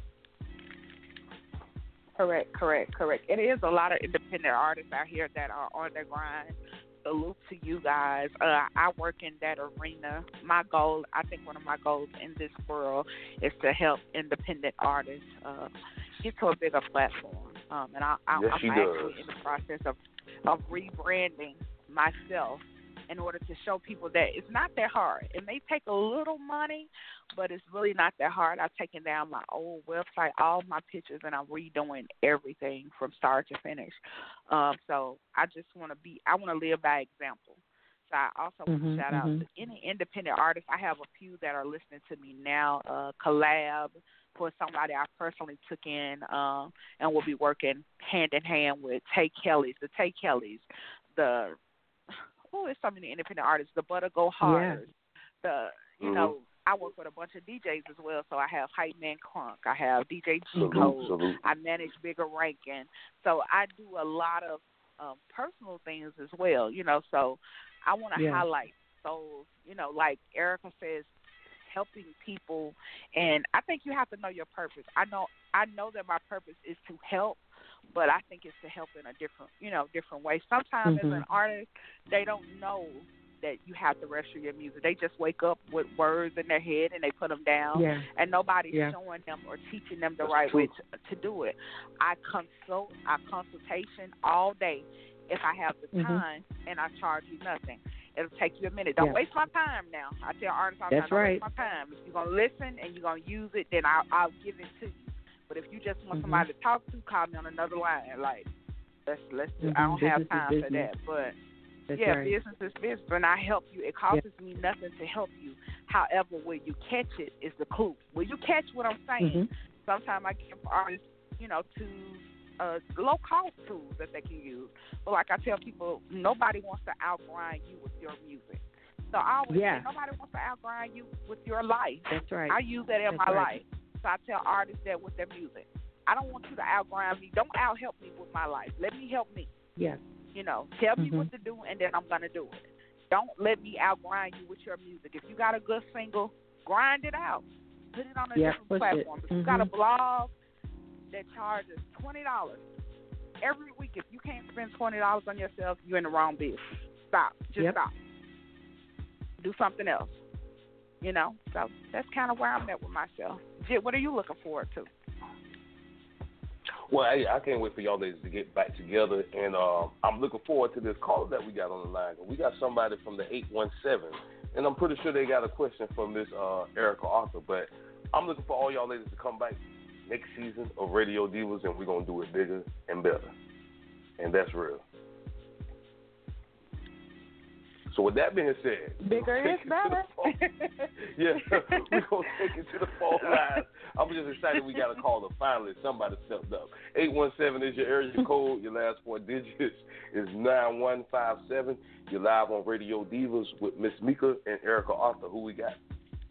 Correct, correct, correct. It is a lot of independent artists out here that are on their grind. Salute to you guys. Uh, I work in that arena. My goal, I think one of my goals in this world is to help independent artists uh, get to a bigger platform. Um, and I, I, yes, I'm actually does. in the process of, of rebranding myself in order to show people that it's not that hard. It may take a little money, but it's really not that hard. I've taken down my old website, all my pictures, and I'm redoing everything from start to finish. Um, so I just want to be, I want to live by example. So I also want to mm-hmm, shout mm-hmm. out to any independent artists. I have a few that are listening to me now. Uh, collab for somebody I personally took in um, and will be working hand in hand with Tay Kellys, the Tay Kellys, the oh, there's so many independent artists. The Butter Go Hard. Yeah. The you mm-hmm. know, I work with a bunch of D Js as well. So I have Hype Man Crunk. I have D J G Code. I manage Bigger Rankin. So I do a lot of um, personal things as well. You know, so I want to yeah. highlight those. You know, like Erica says, helping people, and I think you have to know your purpose. I know, I know that my purpose is to help. But I think it's to help in a different, you know, different way. Sometimes mm-hmm. as an artist, they don't know that you have to register your music. They just wake up with words in their head and they put them down, yeah. and nobody's yeah. showing them or teaching them the That's right true. way to, to do it. I consult, I consultation all day if I have the mm-hmm. time, and I charge you nothing. It'll take you a minute. Don't yeah. waste my time now. I tell artists all the That's time, don't right. waste my time. If you're going to listen and you're going to use it, then I'll, I'll give it to you. But if you just want mm-hmm. somebody to talk to, call me on another line. Like, let's let's do. Mm-hmm. I don't business have time for that. But That's yeah, right. business is business, and I help you. It costs yeah. me nothing to help you. However, where you catch it is the clue. Will you catch what I'm saying? Mm-hmm. Sometimes I give artists, you know, to uh, low cost tools that they can use. But like I tell people, nobody wants to outgrind you with your music. So I always Yeah. say nobody wants to outgrind you with your life. That's right. I use that in That's my right. life. So I tell artists that with their music. I don't want you to outgrind me. Don't out-help me with my life. Let me help me. Yes. You know, tell me Mhm. what to do, and then I'm going to do it. Don't let me outgrind you with your music. If you got a good single, grind it out. Put it on a Yeah, different push platform. it. If you got a Mhm. blog that charges twenty dollars every week, if you can't spend twenty dollars on yourself, you're in the wrong business. Stop. Just Yep. stop. Do something else. You know? So that's kind of where I'm at with myself. Jit, what are you looking forward to? Well, hey, I can't wait for y'all ladies to get back together, and uh, I'm looking forward to this call that we got on the line. We got somebody from the eight one seven, and I'm pretty sure they got a question from Miss uh, Erica Arthur, but I'm looking for all y'all ladies to come back next season of Radio Divas, and we're going to do it bigger and better, and that's real. So with that being said, bigger is better. Yeah, we're going to take it to the phone line. I'm just excited we got a caller. Finally, somebody stepped up. eight one seven is your area code. Your last four digits is nine one five seven. You're live on Radio Divas with Miss Mika and Erica Arthur. Who we got?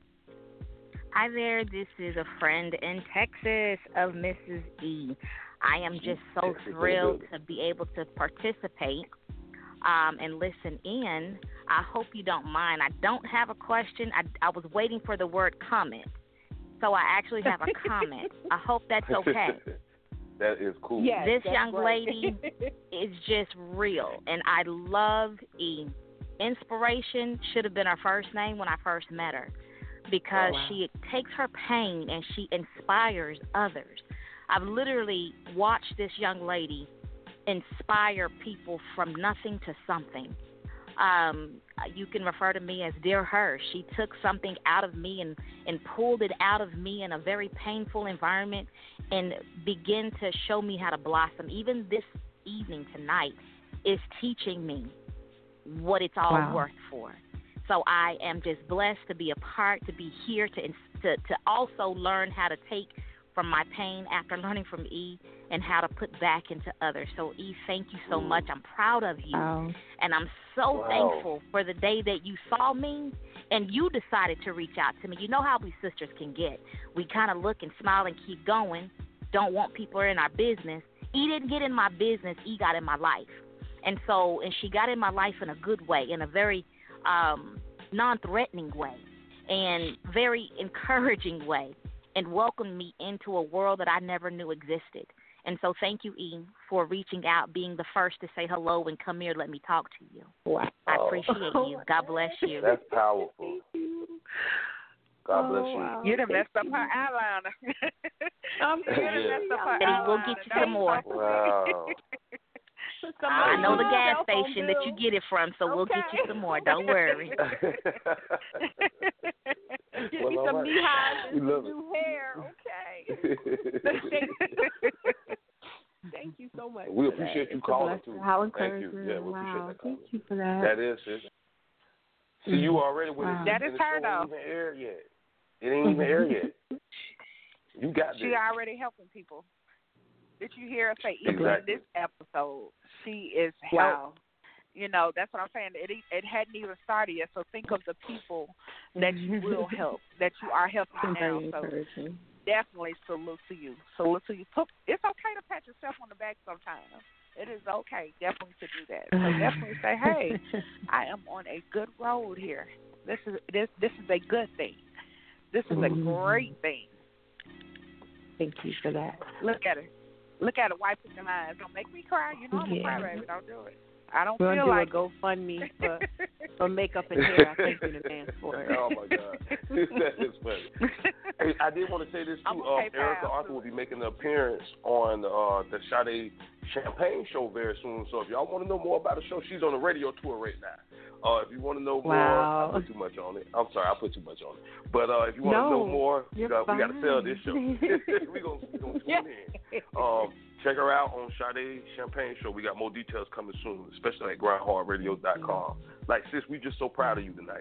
Hi there. This is a friend in Texas of Missus E. I am just so thrilled to be able to participate um, and listen in. I hope you don't mind. I don't have a question. I, I was waiting for the word comment. So I actually have a comment. I hope that's okay. That is cool. Yes, this that's young great. lady is just real, and I love E. Inspiration should have been her first name when I first met her, because Oh, wow. she takes her pain and she inspires others. I've literally watched this young lady inspire people from nothing to something. Um, you can refer to me as Dear Her. She took something out of me and, and pulled it out of me in a very painful environment and began to show me how to blossom. Even this evening tonight is teaching me what it's all Wow. worth for. So I am just blessed to be a part, to be here, to to, to also learn how to take from my pain after learning from E and how to put back into others. So, E, thank you so much. I'm proud of you. Wow. And I'm so Wow. thankful for the day that you saw me and you decided to reach out to me. You know how we sisters can get. We kind of look and smile and keep going, don't want people in our business. E didn't get in my business. E got in my life. And so, and she got in my life in a good way, in a very um, non-threatening way and very encouraging way, and welcomed me into a world that I never knew existed. And so thank you, E, for reaching out, being the first to say hello and come here, let me talk to you. Wow. I appreciate you. God bless you. That's powerful. God Oh, bless you. wow. You done Thank messed up you. her eyeliner. I'm You done Yeah. messed up her Eddie, we'll eyeliner. get you Don't some more. talk to me. Wow. I know the gas Cell phone station that you bill. get it from, so we'll get you Okay. some more. Don't worry. Give Well, me all some right. beehives We and love some it. new hair. Okay. Thank you so much. We for appreciate that. you It's a calling, blessing. too. How Thank you. encouraging. Yeah, we appreciate Wow. that Thank calling. you for that. That is, sis. See, you already with Wow. it. That and is the her, show though. ain't even aired yet. It ain't even aired yet. You got this. She already helping people. Did you hear her say, even Exactly. in this episode, she is Wow. help. You know, that's what I'm saying. It it hadn't even started yet. So think of the people that you will help, that you are helping Been now. very So encouraging. definitely salute to you. Salute to you. Put- It's okay to pat yourself on the back sometimes. It is okay, definitely, to do that. So definitely say, hey, I am on a good road here. This is this this is a good thing. This is a Mhm. great thing. Thank you for that. Look at it. Look at it. Wipe it in my eyes. Don't make me cry. You know I'm Yeah. a crybaby. Don't do it. I don't We're feel gonna like do a GoFundMe for for makeup and hair. I thank you in advance for it. Oh, my God. That is funny. Hey, I did want to say this, I'm too. gonna Uh, pay Erica five, Arthur too. will be making an appearance on uh, the Sade Champagne show very soon. So if y'all want to know more about the show, she's on a radio tour right now. Uh, if you want to know more, Wow. I put too much on it. I'm sorry, I put too much on it. But uh, if you want to No, know more, we you're got, we got to fine. sell this show. We're going we gonna tune in. Um, check her out on Sade Champagne Show. We got more details coming soon, especially at grind hard radio dot com. Like, sis, we just so proud of you tonight.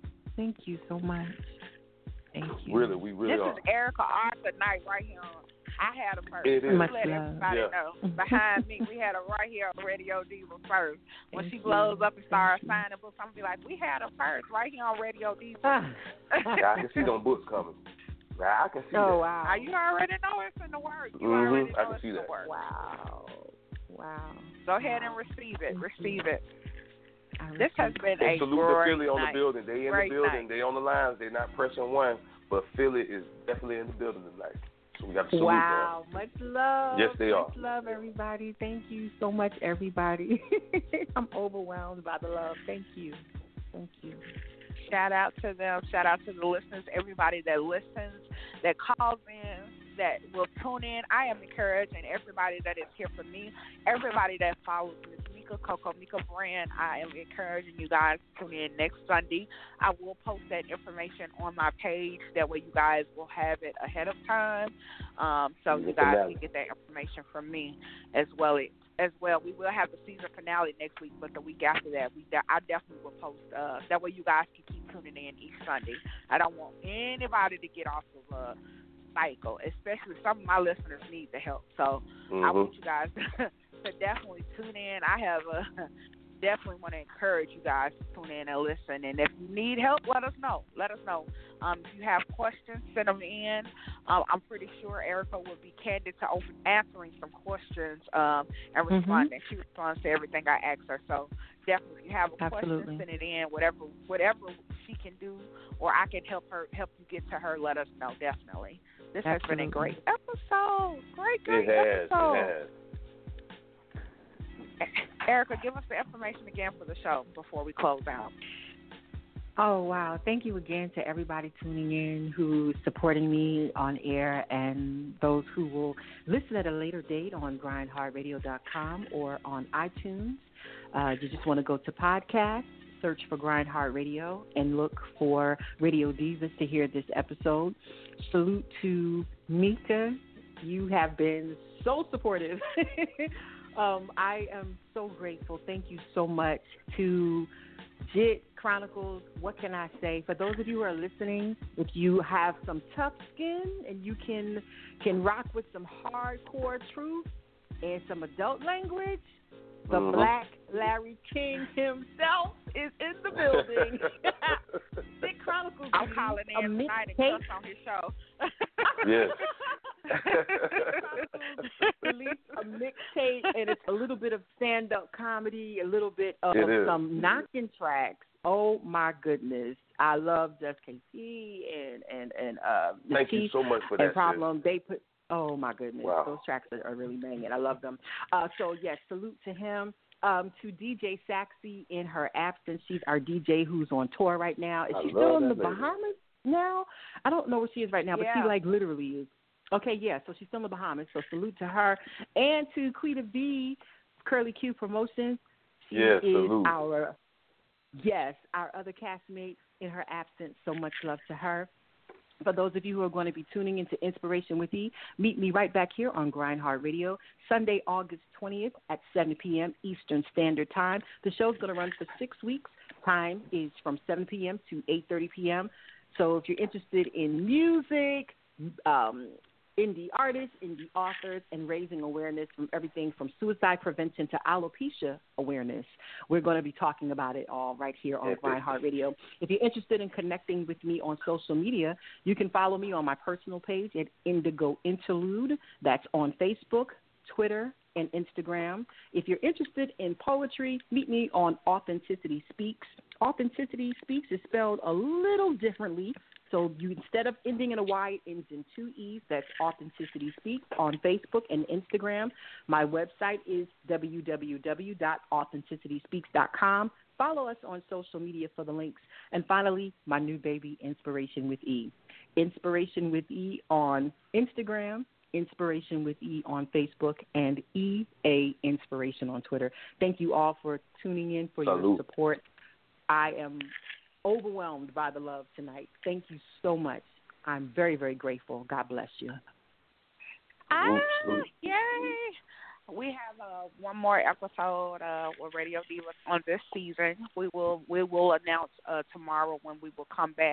Thank you so much. Thank you. Really, we really this are. is Erica Arthur night right here on I had her first. It is. Let everybody yeah. know. Behind me, we had her right here on Radio Diva first. When Thank she blows you. up and starts signing books, I'm going to be like, we had her first right here on Radio Diva. Yeah, I can see them books coming. I can see oh, that. wow. Uh, you already know it's in the works. You mm-hmm. already know I can it's see in that. the works. Wow. Wow. Go ahead and receive it. Receive it. I This has been and a salute great to Philly on night. the building. They in great the building. Night. They on the lines. They're not pressing one, but Philly is definitely in the building tonight. So we got to salute wow. them. Much love. Yes, they Much are. love, everybody. Thank you so much, everybody. I'm overwhelmed by the love. Thank you. Thank you. Shout out to them. Shout out to the listeners, everybody that listens, that calls in, that will tune in. I am encouraging everybody that is here for me, everybody that follows Miss Mika, Coco Mika brand. I am encouraging you guys to tune in next Sunday. I will post that information on my page. That way you guys will have it ahead of time. Um, so you guys can get that information from me as well. As well, we will have the season finale next week, but the week after that, we de- I definitely will post. Uh, that way, you guys can keep tuning in each Sunday. I don't want anybody to get off of a cycle, especially some of my listeners need the help. So mm-hmm. I want you guys to definitely tune in. I have a definitely want to encourage you guys to tune in and listen. And if you need help, let us know. Let us know. Um, if you have questions, send them in. Um, I'm pretty sure Erica will be candid to open answering some questions um, and responding. Mm-hmm. She responds to everything I ask her. So definitely, if you have a Absolutely. question, send it in. Whatever, whatever she can do, or I can help her, help you get to her. Let us know. Definitely. This Absolutely. has been a great episode. Great, great it has, episode. It has. Erica, give us the information again for the show before we close out. Oh, wow. Thank you again to everybody tuning in who's supporting me on air and those who will listen at a later date on grind hard radio dot com or on iTunes. Uh, you just want to go to podcasts, search for Grind Hard Radio, and look for Radio Divas to hear this episode. Salute to Mika. You have been so supportive. um, I am so grateful. Thank you so much to Jit Chronicles. What can I say? For those of you who are listening, if you have some tough skin and you can can rock with some hardcore truth and some adult language, the mm-hmm. Black Larry King himself is in the building. Jit Chronicles. I'm calling in tonight and cuss on his show. Yes. Release a mixtape, and it's a little bit of stand-up comedy, a little bit of some knocking tracks. Oh my goodness, I love Just K C and and and uh. Thank you so much for that. And Problem. Sis. They put. Oh my goodness, wow. Those tracks are, are really banging. I love them. Uh, so yes, salute to him. Um, to D J Saxy in her absence. She's our D J who's on tour right now. Is I she still in the lady. Bahamas now? I don't know where she is right now, but yeah. she like literally is. Okay, yeah, so she's still in the Bahamas, so salute to her. And to Quita B, Curly Q Promotions. She yes, is salute. our, yes, our other castmate in her absence. So much love to her. For those of you who are going to be tuning into Inspiration with E, meet me right back here on Grind Hard Radio, Sunday, August twentieth at seven p.m. Eastern Standard Time. The show's going to run for six weeks. Time is from seven p.m. to eight thirty p.m. So if you're interested in music, um, indie artists, indie authors, and raising awareness from everything from suicide prevention to alopecia awareness, we're going to be talking about it all right here on Grind Hard Radio. If you're interested in connecting with me on social media, you can follow me on my personal page at Indigo Interlude. That's on Facebook, Twitter, and Instagram. If you're interested in poetry, meet me on Authenticity Speaks. Authenticity Speaks is spelled a little differently. So you, instead of ending in a Y, it ends in two E's. That's Authenticity Speaks on Facebook and Instagram. My website is w w w dot authenticity speaks dot com. Follow us on social media for the links. And finally, my new baby, Inspiration with E. Inspiration with E on Instagram, Inspiration with E on Facebook, and E A Inspiration on Twitter. Thank you all for tuning in, for Salute. your support. I am overwhelmed by the love tonight. Thank you so much. I'm very, very grateful. God bless you. Ah, yay! We have uh, one more episode uh, with Radio Divas on this season. We will we will announce uh, tomorrow when we will come back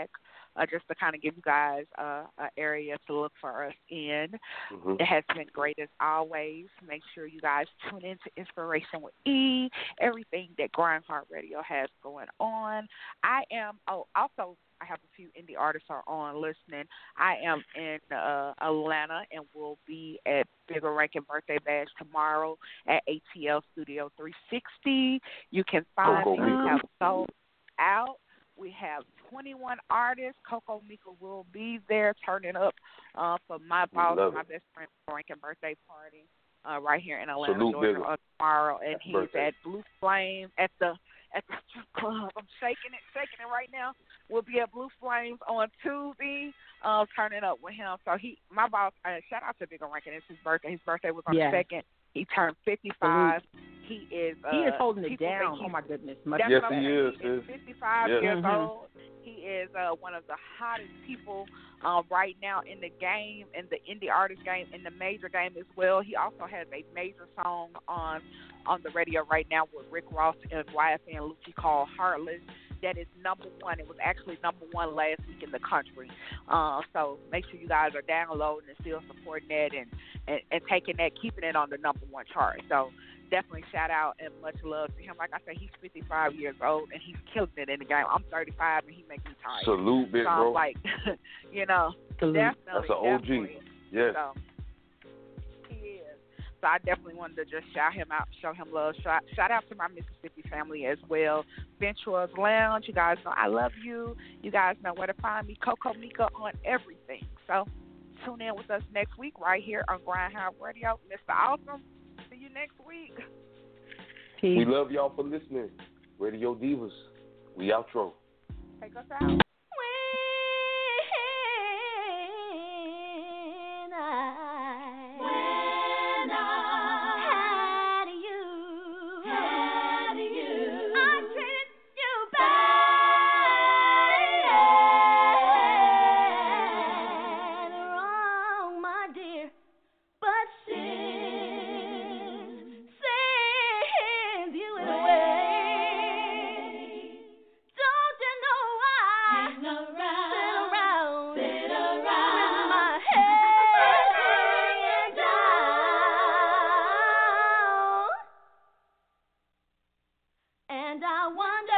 uh, just to kind of give you guys uh, an area to look for us in. Mm-hmm. It has been great as always. Make sure you guys tune into Inspiration with E, everything that Grind Heart Radio has going on. I am, oh, also, I have a few indie artists are on listening. I am in uh, Atlanta and will be at Bigger Rankin Birthday Bash tomorrow at A T L Studio three sixty. You can find Coco me. Mika. We have sold out. We have twenty-one artists. Coco Mika will be there turning up uh, for my boss, my best friend, Rankin Birthday Party uh, right here in Atlanta, Salute, Georgia uh, tomorrow. And Happy he's birthday. at Blue Flame at the at the strip club. I'm shaking it, shaking it right now. We'll be at Blue Flames on Tuesday, uh, turning up with him. So he, my boss, uh, shout out to Big Rankin. It's his birthday. His birthday was on Yeah. the second. He turned fifty-five. Salute. He is. Uh, he is holding it people think down. he's- Oh my goodness. That's Yes, what I'm he saying. is, He is sis. fifty-five Yeah. years Mhm. old. He is uh, one of the hottest people uh, right now in the game, in the indie artist game, in the major game as well. He also has a major song on on the radio right now with Rick Ross and Y F N Lucci called Heartless. That is number one. It was actually number one last week in the country. Uh, so make sure you guys are downloading and still supporting that and, and, and taking that, keeping it on the number one chart. So definitely shout out and much love to him. Like I said, he's fifty-five years old and he's killing it in the game. I'm thirty-five and he makes me tired. Salute, big so I'm bro. like, you know, Salute. definitely. That's an O G. definitely. Yes. So, he is. So I definitely wanted to just shout him out, show him love. Shout, shout out to my Mississippi family as well. Venturers Lounge, you guys know I love you. You guys know where to find me. Coco Mika on everything. So tune in with us next week right here on Grind Hard Radio. Mister Awesome, see you next week. Peace. We love y'all for listening. Radio Divas. We outro. Take us out. When I, when I had you, had you, I treated you bad, wrong, my dear, but sin, sends you away. Don't you know I sit around, sit around, with my head hanging down, and I wonder.